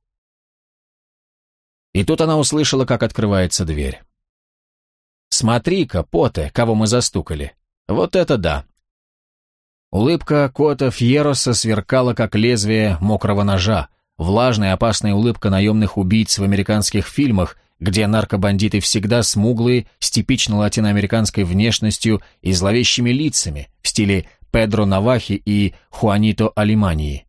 И тут она услышала, как открывается дверь. «Смотри-ка, Поте, кого мы застукали. Вот это да!» Улыбка Кота Фьероса сверкала, как лезвие мокрого ножа, влажная опасная улыбка наемных убийц в американских фильмах, где наркобандиты всегда смуглые, с типично латиноамериканской внешностью и зловещими лицами, в стиле Педро Навахи и Хуанито Алимании.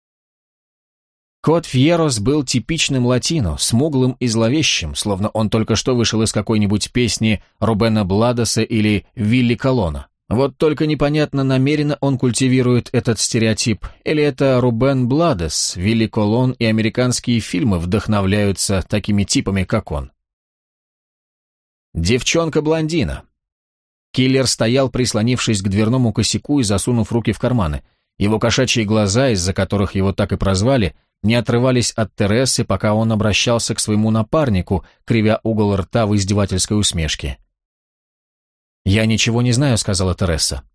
Кот Фьерос был типичным латино, смуглым и зловещим, словно он только что вышел из какой-нибудь песни Рубена Бладоса или Вилли Колона. Вот только непонятно, намеренно он культивирует этот стереотип, или это Рубен Бладос, Вилли Колон и американские фильмы вдохновляются такими типами, как он. Девчонка-блондина. Киллер стоял, прислонившись к дверному косяку и засунув руки в карманы. Его кошачьи глаза, из-за которых его так и прозвали, не отрывались от Тересы, пока он обращался к своему напарнику, кривя угол рта в издевательской усмешке. «Я ничего не знаю», — сказала Тереса.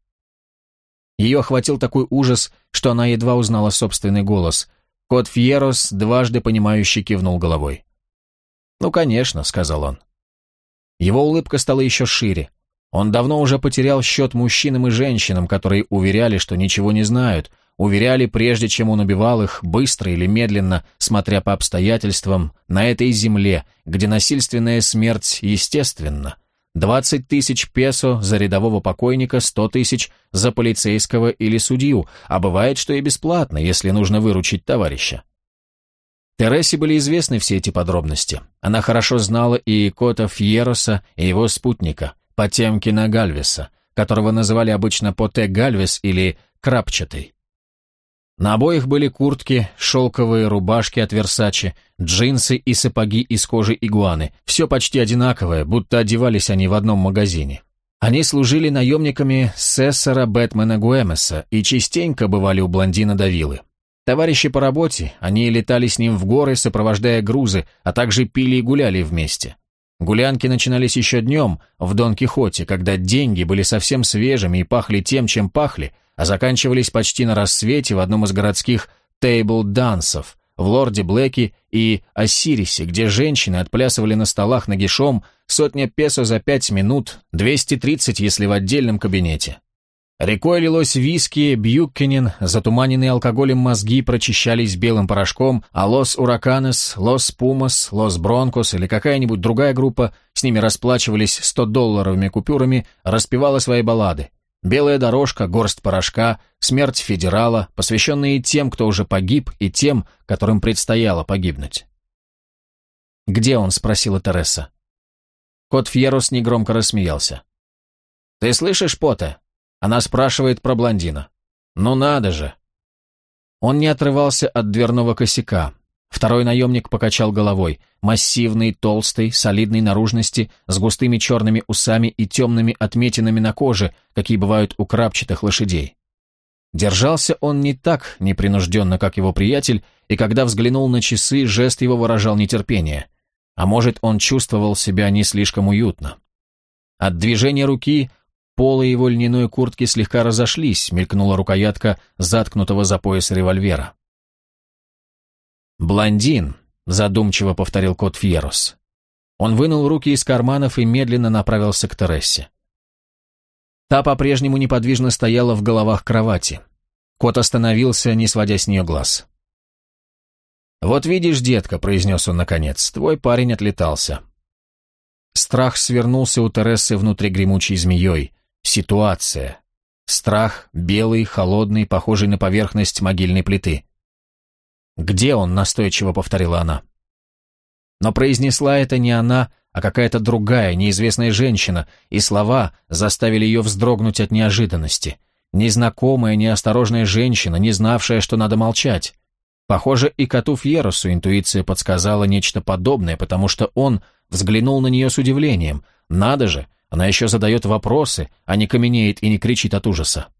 Ее охватил такой ужас, что она едва узнала собственный голос. Кот Фьерос дважды понимающе кивнул головой. «Ну, конечно», — сказал он. Его улыбка стала еще шире. Он давно уже потерял счет мужчинам и женщинам, которые уверяли, что ничего не знают, уверяли, прежде чем он убивал их, быстро или медленно, смотря по обстоятельствам, на этой земле, где насильственная смерть естественна. двадцать тысяч песо за рядового покойника, сто тысяч за полицейского или судью, а бывает, что и бесплатно, если нужно выручить товарища. Тересе были известны все эти подробности. Она хорошо знала и Кота Фьероса, и его спутника, Потемкина Гальвеса, которого называли обычно Поте Гальвес или Крапчатый. На обоих были куртки, шелковые рубашки от Версаче, джинсы и сапоги из кожи игуаны, все почти одинаковое, будто одевались они в одном магазине. Они служили наемниками Сесара Бэтмена Гуэмеса и частенько бывали у блондина Давилы. Товарищи по работе, они летали с ним в горы, сопровождая грузы, а также пили и гуляли вместе. Гулянки начинались еще днем, в Дон Кихоте, когда деньги были совсем свежими и пахли тем, чем пахли, а заканчивались почти на рассвете в одном из городских тейбл-дансов, в Лорде Блэке и Осирисе, где женщины отплясывали на столах нагишом, сотня песо за пять минут, двести тридцать, если в отдельном кабинете. Рекой лилось виски, Бьюккенен, затуманенные алкоголем мозги прочищались белым порошком, а Лос Ураканес, Лос Пумас, Лос Бронкос или какая-нибудь другая группа, с ними расплачивались сто-долларовыми купюрами, распевала свои баллады. Белая дорожка, горсть порошка, смерть федерала, посвященные тем, кто уже погиб, и тем, которым предстояло погибнуть. «Где он?» — спросила Тереса. Кот Фьерос негромко рассмеялся. «Ты слышишь, Поте? Она спрашивает про блондина. Ну надо же!» Он не отрывался от дверного косяка. Второй наемник покачал головой, массивный, толстый, солидной наружности, с густыми черными усами и темными отметинами на коже, какие бывают у крапчатых лошадей. Держался он не так непринужденно, как его приятель, и когда взглянул на часы, жест его выражал нетерпение. А может, он чувствовал себя не слишком уютно. От движения руки полы его льняной куртки слегка разошлись, мелькнула рукоятка заткнутого за пояс револьвера. «Блондин», — задумчиво повторил кот Фьерос. Он вынул руки из карманов и медленно направился к Терессе. Та по-прежнему неподвижно стояла в головах кровати. Кот остановился, не сводя с нее глаз. «Вот видишь, детка», — произнес он наконец, — «твой парень отлетался». Страх свернулся у Терессы внутри гремучей змеей. Ситуация. Страх, белый, холодный, похожий на поверхность могильной плиты. «Где он?» — настойчиво повторила она. Но произнесла это не она, а какая-то другая, неизвестная женщина, и слова заставили ее вздрогнуть от неожиданности. Незнакомая, неосторожная женщина, не знавшая, что надо молчать. Похоже, и коту Фьеросу интуиция подсказала нечто подобное, потому что он взглянул на нее с удивлением. Надо же, она еще задает вопросы, а не каменеет и не кричит от ужаса.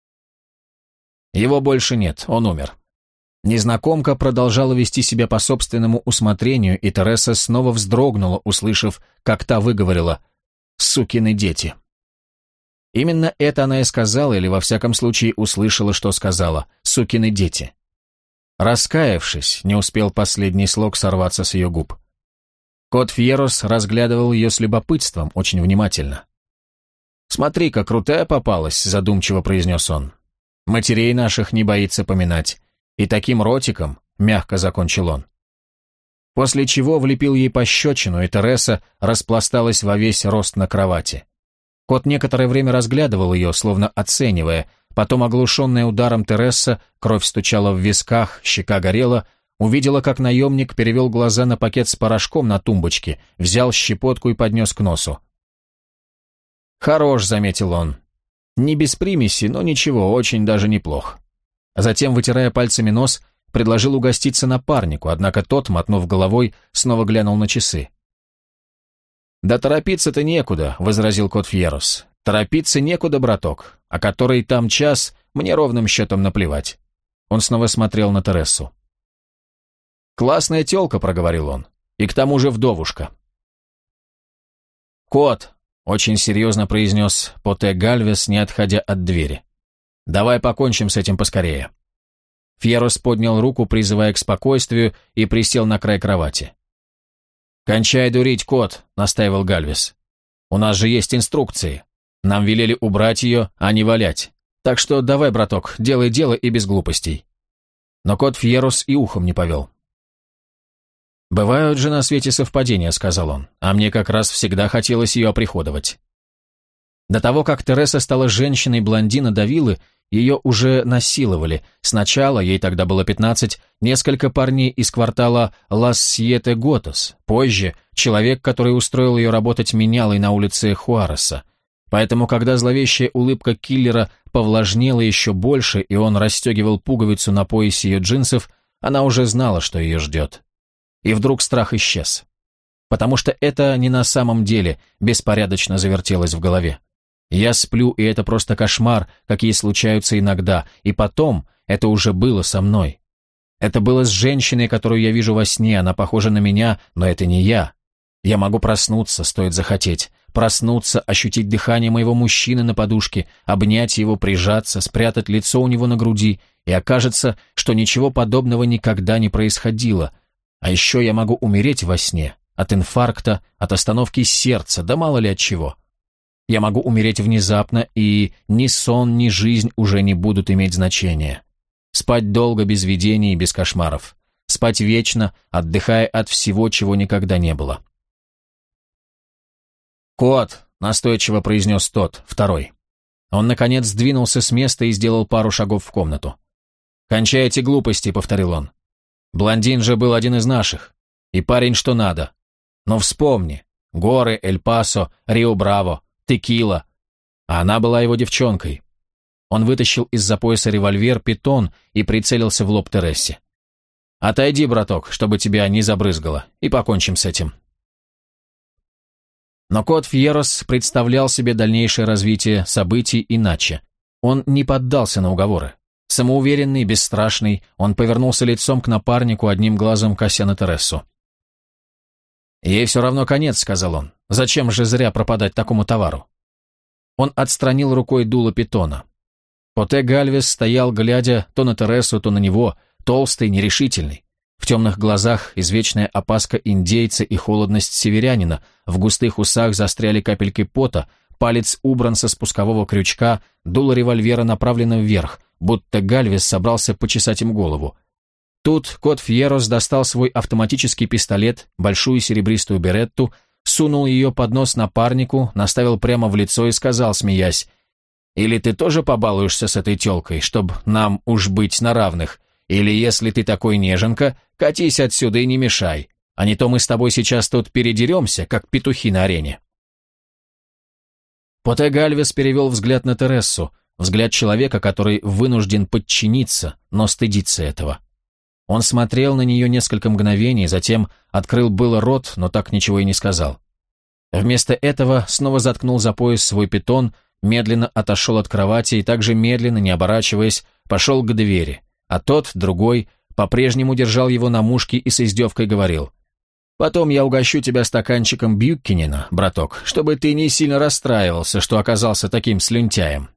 Его больше нет, он умер. Незнакомка продолжала вести себя по собственному усмотрению, и Тересса снова вздрогнула, услышав, как та выговорила «сукины дети». Именно это она и сказала, или во всяком случае услышала, что сказала «сукины дети». Раскаявшись, не успел последний слог сорваться с ее губ. Кот Фьерос разглядывал ее с любопытством, очень внимательно. «Смотри-ка, крутая попалась», — задумчиво произнес он. «Матерей наших не боится поминать. И таким ротиком», — мягко закончил он. После чего влепил ей пощечину, и Тересса распласталась во весь рост на кровати. Кот некоторое время разглядывал ее, словно оценивая, потом, оглушенная ударом Тересса, кровь стучала в висках, щека горела, увидела, как наемник перевел глаза на пакет с порошком на тумбочке, взял щепотку и поднес к носу. «Хорош», — заметил он. «Не без примеси, но ничего, очень даже неплох». Затем, вытирая пальцами нос, предложил угоститься напарнику, однако тот, мотнув головой, снова глянул на часы. «Да торопиться-то некуда», — возразил кот Фьерос. «Торопиться некуда, браток, а который там час, мне ровным счетом наплевать». Он снова смотрел на Терессу. «Классная тёлка», — проговорил он, — «и к тому же вдовушка». «Кот», — очень серьезно произнес Поте Гальвес, не отходя от двери. «Давай покончим с этим поскорее». Фьерос поднял руку, призывая к спокойствию, и присел на край кровати. «Кончай дурить, кот», — настаивал Гальвес. «У нас же есть инструкции. Нам велели убрать ее, а не валять. Так что давай, браток, делай дело и без глупостей». Но кот Фьерос и ухом не повел. «Бывают же на свете совпадения», — сказал он, «а мне как раз всегда хотелось ее оприходовать». До того, как Тересса стала женщиной блондина Давилы, ее уже насиловали. Сначала, ей тогда было пятнадцать, несколько парней из квартала Лас-Сьете-Готос. Позже, человек, который устроил ее работать менялой на улице Хуареса. Поэтому, когда зловещая улыбка киллера повлажнела еще больше, и он расстегивал пуговицу на поясе ее джинсов, она уже знала, что ее ждет. И вдруг страх исчез. Потому что это не на самом деле беспорядочно завертелось в голове. Я сплю, и это просто кошмар, какие случаются иногда, и потом это уже было со мной. Это было с женщиной, которую я вижу во сне, она похожа на меня, но это не я. Я могу проснуться, стоит захотеть, проснуться, ощутить дыхание моего мужчины на подушке, обнять его, прижаться, спрятать лицо у него на груди, и окажется, что ничего подобного никогда не происходило. А еще я могу умереть во сне, от инфаркта, от остановки сердца, да мало ли от чего. Я могу умереть внезапно, и ни сон, ни жизнь уже не будут иметь значения. Спать долго, без видений и без кошмаров. Спать вечно, отдыхая от всего, чего никогда не было. «Кот», — настойчиво произнес тот, второй. Он, наконец, сдвинулся с места и сделал пару шагов в комнату. «Кончай эти глупости», — повторил он. «Блондин же был один из наших. И парень что надо. Но вспомни. Горы, Эль-Пасо, Рио-Браво. Текила. А она была его девчонкой. Он вытащил из-за пояса револьвер «Питон» и прицелился в лоб Терессе. «Отойди, браток, чтобы тебя не забрызгало, и покончим с этим». Но кот Фьерос представлял себе дальнейшее развитие событий иначе. Он не поддался на уговоры. Самоуверенный, бесстрашный, он повернулся лицом к напарнику, одним глазом кося на Тересу. «Ей все равно конец», — сказал он. «Зачем же зря пропадать такому товару?» Он отстранил рукой дуло питона. Поте Гальвес стоял, глядя то на Тересу, то на него, толстый, нерешительный. В темных глазах извечная опаска индейца и холодность северянина, в густых усах застряли капельки пота, палец убран со спускового крючка, дуло револьвера направлено вверх, будто Гальвес собрался почесать им голову. Тут кот Фьерос достал свой автоматический пистолет, большую серебристую беретту, сунул ее под нос напарнику, наставил прямо в лицо и сказал, смеясь, «Или ты тоже побалуешься с этой телкой, чтоб нам уж быть на равных, или если ты такой неженка, катись отсюда и не мешай, а не то мы с тобой сейчас тут передеремся, как петухи на арене». Поте Гальвес перевел взгляд на Тересу, взгляд человека, который вынужден подчиниться, но стыдится этого. Он смотрел на нее несколько мгновений, затем открыл было рот, но так ничего и не сказал. Вместо этого снова заткнул за пояс свой питон, медленно отошел от кровати и также медленно, не оборачиваясь, пошел к двери, а тот, другой, по-прежнему держал его на мушке и с издевкой говорил, «Потом я угощу тебя стаканчиком Бьюккинена, браток, чтобы ты не сильно расстраивался, что оказался таким слюнтяем».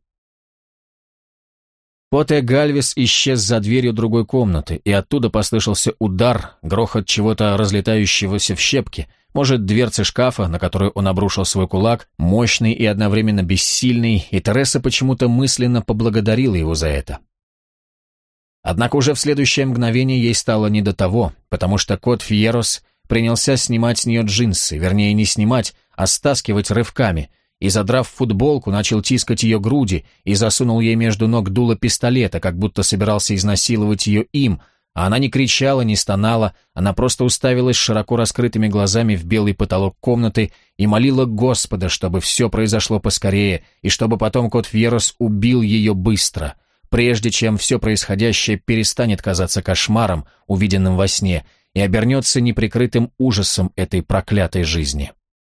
Поте Гальвес исчез за дверью другой комнаты, и оттуда послышался удар, грохот чего-то разлетающегося в щепки, может, дверцы шкафа, на которую он обрушил свой кулак, мощный и одновременно бессильный, и Тереса почему-то мысленно поблагодарила его за это. Однако уже в следующее мгновение ей стало не до того, потому что кот Фьерос принялся снимать с нее джинсы, вернее, не снимать, а стаскивать рывками, и, задрав футболку, начал тискать ее груди и засунул ей между ног дуло пистолета, как будто собирался изнасиловать ее им, а она не кричала, не стонала, она просто уставилась широко раскрытыми глазами в белый потолок комнаты и молила Господа, чтобы все произошло поскорее, и чтобы потом кот Фьерос убил ее быстро, прежде чем все происходящее перестанет казаться кошмаром, увиденным во сне, и обернется неприкрытым ужасом этой проклятой жизни.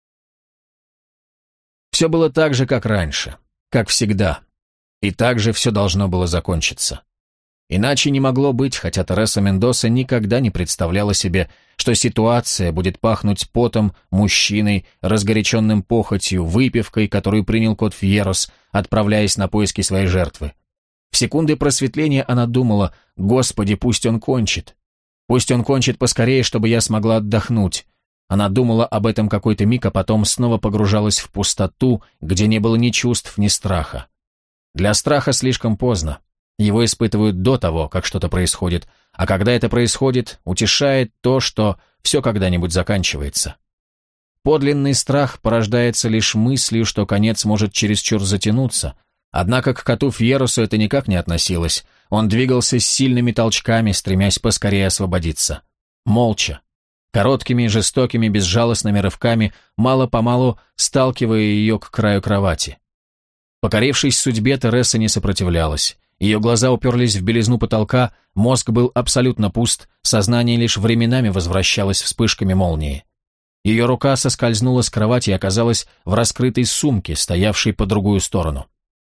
Все было так же, как раньше, как всегда, и так же все должно было закончиться. Иначе не могло быть, хотя Тереса Мендоса никогда не представляла себе, что ситуация будет пахнуть потом, мужчиной, разгоряченным похотью, выпивкой, которую принял кот Фьерос, отправляясь на поиски своей жертвы. В секунды просветления она думала, «Господи, пусть он кончит. Пусть он кончит поскорее, чтобы я смогла отдохнуть». Она думала об этом какой-то миг, а потом снова погружалась в пустоту, где не было ни чувств, ни страха. Для страха слишком поздно. Его испытывают до того, как что-то происходит, а когда это происходит, утешает то, что все когда-нибудь заканчивается. Подлинный страх порождается лишь мыслью, что конец может чересчур затянуться, однако к коту Фьеросу это никак не относилось, он двигался с сильными толчками, стремясь поскорее освободиться. Молча. Короткими, жестокими, безжалостными рывками, мало-помалу сталкивая ее к краю кровати. Покорившись судьбе, Тереса не сопротивлялась. Ее глаза уперлись в белизну потолка, мозг был абсолютно пуст, сознание лишь временами возвращалось вспышками молнии. Ее рука соскользнула с кровати и оказалась в раскрытой сумке, стоявшей по другую сторону.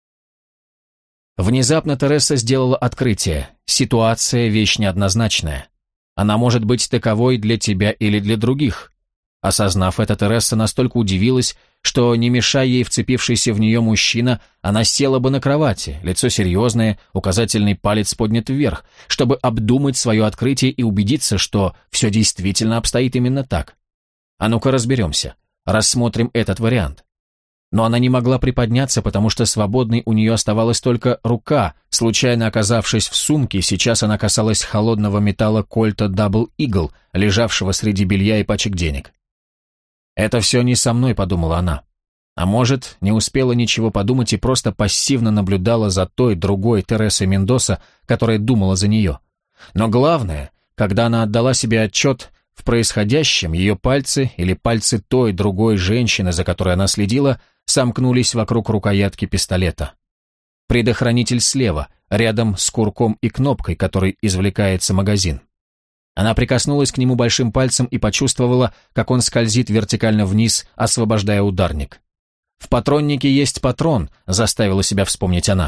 Внезапно Тереса сделала открытие. Ситуация – вещь неоднозначная. Она может быть таковой для тебя или для других. Осознав это, Тереса настолько удивилась, что, не мешая ей вцепившийся в нее мужчина, она села бы на кровати, лицо серьезное, указательный палец поднят вверх, чтобы обдумать свое открытие и убедиться, что все действительно обстоит именно так. А ну-ка разберемся, рассмотрим этот вариант. Но она не могла приподняться, потому что свободной у нее оставалась только рука. Случайно оказавшись в сумке, сейчас она касалась холодного металла кольта Double Eagle, лежавшего среди белья и пачек денег. «Это все не со мной», — подумала она. А может, не успела ничего подумать и просто пассивно наблюдала за той, другой Тересой Мендоса, которая думала за нее. Но главное, когда она отдала себе отчет в происходящем, ее пальцы или пальцы той, другой женщины, за которой она следила, сомкнулись вокруг рукоятки пистолета. Предохранитель слева, рядом с курком и кнопкой, которой извлекается магазин. Она прикоснулась к нему большим пальцем и почувствовала, как он скользит вертикально вниз, освобождая ударник. «В патроннике есть патрон», — заставила себя вспомнить она.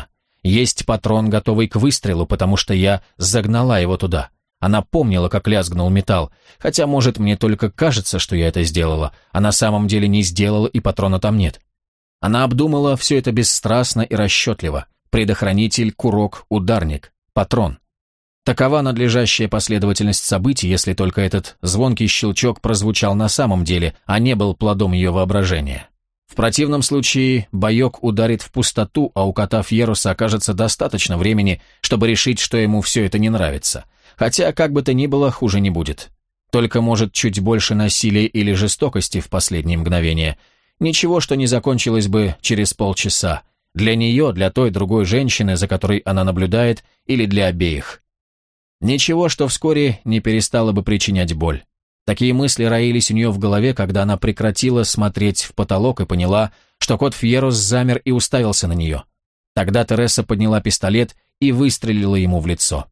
Есть патрон, готовый к выстрелу, потому что я загнала его туда. Она помнила, как лязгнул металл, хотя, может, мне только кажется, что я это сделала, а на самом деле не сделала, и патрона там нет. Она обдумала все это бесстрастно и расчетливо. Предохранитель, курок, ударник, патрон. Такова надлежащая последовательность событий, если только этот звонкий щелчок прозвучал на самом деле, а не был плодом ее воображения. В противном случае боек ударит в пустоту, а у кота Фьеруса окажется достаточно времени, чтобы решить, что ему все это не нравится. Хотя, как бы то ни было, хуже не будет. Только, может, чуть больше насилия или жестокости в последние мгновения. Ничего, что не закончилось бы через полчаса. Для нее, для той другой женщины, за которой она наблюдает, или для обеих. Ничего, что вскоре не перестало бы причинять боль. Такие мысли роились у нее в голове, когда она прекратила смотреть в потолок и поняла, что кот Фьерус замер и уставился на нее. Тогда Тереса подняла пистолет и выстрелила ему в лицо.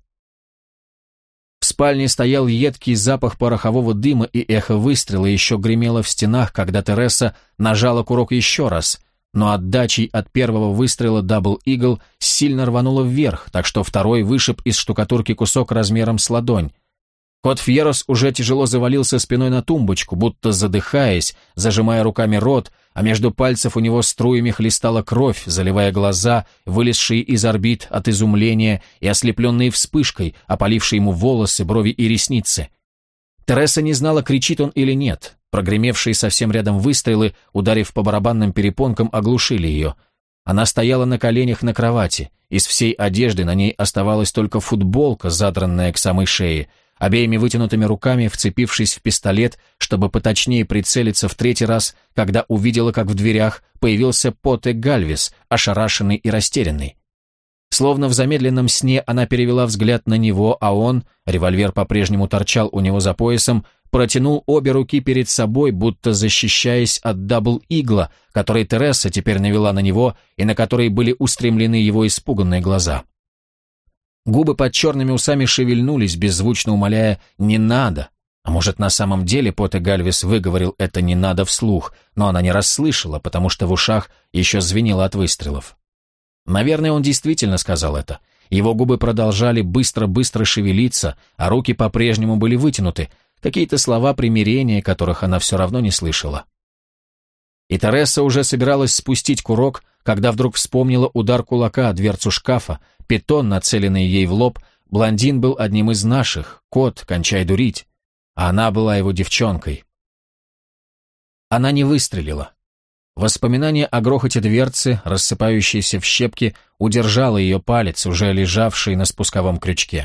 В спальне стоял едкий запах порохового дыма, и эхо выстрела еще гремело в стенах, когда Тереса нажала курок еще раз, но отдачей от первого выстрела Double Eagle сильно рвануло вверх, так что второй вышиб из штукатурки кусок размером с ладонь. Кот Фьерус уже тяжело завалился спиной на тумбочку, будто задыхаясь, зажимая руками рот, а между пальцев у него струями хлестала кровь, заливая глаза, вылезшие из орбит от изумления и ослепленные вспышкой, опалившие ему волосы, брови и ресницы. Тереса не знала, кричит он или нет. Прогремевшие совсем рядом выстрелы, ударив по барабанным перепонкам, оглушили ее. Она стояла на коленях на кровати. Из всей одежды на ней оставалась только футболка, задранная к самой шее. Обеими вытянутыми руками, вцепившись в пистолет, чтобы поточнее прицелиться в третий раз, когда увидела, как в дверях появился Поте Гальвис, ошарашенный и растерянный. Словно в замедленном сне она перевела взгляд на него, а он, револьвер по-прежнему торчал у него за поясом, протянул обе руки перед собой, будто защищаясь от дабл-игла, который Тереса теперь навела на него и на который были устремлены его испуганные глаза. Губы под черными усами шевельнулись, беззвучно умоляя «не надо». А может, на самом деле Поте Гальвис выговорил это «не надо» вслух, но она не расслышала, потому что в ушах еще звенело от выстрелов. Наверное, он действительно сказал это. Его губы продолжали быстро-быстро шевелиться, а руки по-прежнему были вытянуты, какие-то слова примирения, которых она все равно не слышала. И Тереса уже собиралась спустить курок, когда вдруг вспомнила удар кулака о дверцу шкафа, питон, нацеленный ей в лоб. Блондин был одним из наших, кот, кончай дурить. А она была его девчонкой. Она не выстрелила. Воспоминание о грохоте дверцы, рассыпающейся в щепки, удержало ее палец, уже лежавший на спусковом крючке.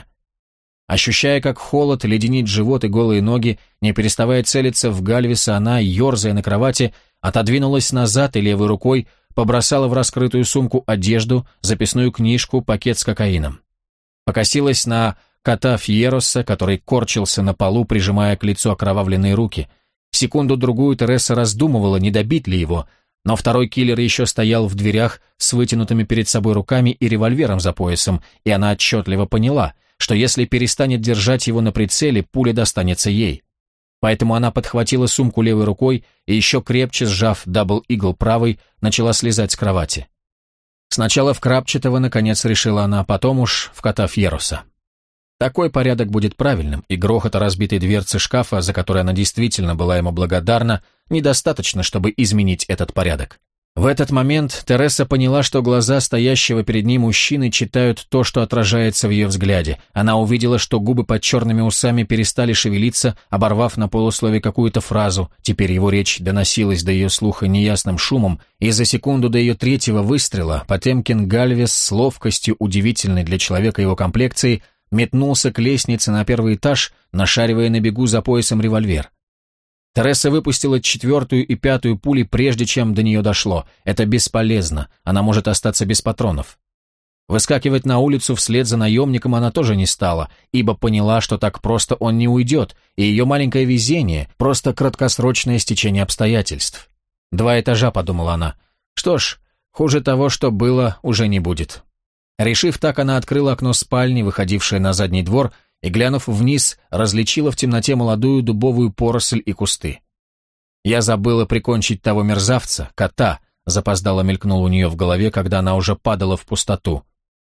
Ощущая, как холод леденит живот и голые ноги, не переставая целиться в Гальвиса, она, ерзая на кровати, отодвинулась назад и левой рукой побросала в раскрытую сумку одежду, записную книжку, пакет с кокаином. Покосилась на кота Фьеруса, который корчился на полу, прижимая к лицу окровавленные руки. Секунду-другую Тереса раздумывала, не добить ли его, но второй киллер еще стоял в дверях с вытянутыми перед собой руками и револьвером за поясом, и она отчетливо поняла, что если перестанет держать его на прицеле, пуля достанется ей. Поэтому она подхватила сумку левой рукой и, еще крепче сжав дабл-игл правой, начала слезать с кровати. Сначала в крапчатого, наконец, решила она, потом уж в кота Фьеруса. Такой порядок будет правильным, и грохота разбитой дверцы шкафа, за который она действительно была ему благодарна, недостаточно, чтобы изменить этот порядок. В этот момент Тереса поняла, что глаза стоящего перед ней мужчины читают то, что отражается в ее взгляде. Она увидела, что губы под черными усами перестали шевелиться, оборвав на полуслове какую-то фразу. Теперь его речь доносилась до ее слуха неясным шумом, и за секунду до ее третьего выстрела Потемкин Гальвис с ловкостью, удивительной для человека его комплекции, метнулся к лестнице на первый этаж, нашаривая на бегу за поясом револьвер. Тереса выпустила четвертую и пятую пули, прежде чем до нее дошло. Это бесполезно, она может остаться без патронов. Выскакивать на улицу вслед за наемником она тоже не стала, ибо поняла, что так просто он не уйдет, и ее маленькое везение – просто краткосрочное стечение обстоятельств. Два этажа, подумала она. Что ж, хуже того, что было, уже не будет. Решив так, она открыла окно спальни, выходившее на задний двор, и, глянув вниз, различила в темноте молодую дубовую поросль и кусты. «Я забыла прикончить того мерзавца, кота», запоздало мелькнуло у нее в голове, когда она уже падала в пустоту.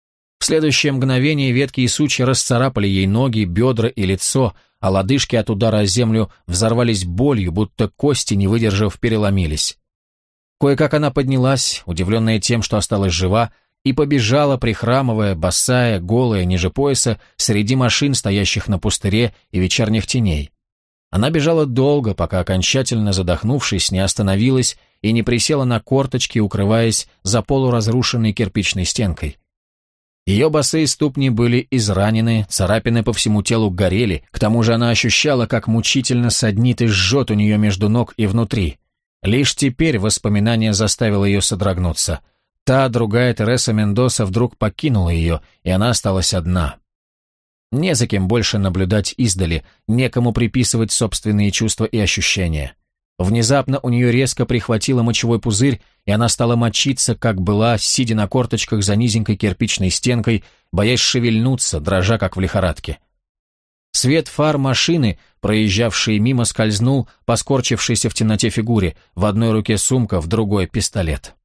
В следующее мгновение ветки и сучья расцарапали ей ноги, бедра и лицо, а лодыжки от удара о землю взорвались болью, будто кости, не выдержав, переломились. Кое-как она поднялась, удивленная тем, что осталась жива, и побежала, прихрамывая, босая, голая, ниже пояса, среди машин, стоящих на пустыре и вечерних теней. Она бежала долго, пока, окончательно задохнувшись, не остановилась и не присела на корточки, укрываясь за полуразрушенной кирпичной стенкой. Ее босые ступни были изранены, царапины по всему телу горели, к тому же она ощущала, как мучительно саднит и жжет у нее между ног и внутри. Лишь теперь воспоминание заставило ее содрогнуться. Та, другая Тереса Мендоса вдруг покинула ее, и она осталась одна. Не за кем больше наблюдать издали, некому приписывать собственные чувства и ощущения. Внезапно у нее резко прихватило мочевой пузырь, и она стала мочиться, как была, сидя на корточках за низенькой кирпичной стенкой, боясь шевельнуться, дрожа, как в лихорадке. Свет фар машины, проезжавшей мимо, скользнул по скорчившейся в темноте фигуре, в одной руке сумка, в другой пистолет.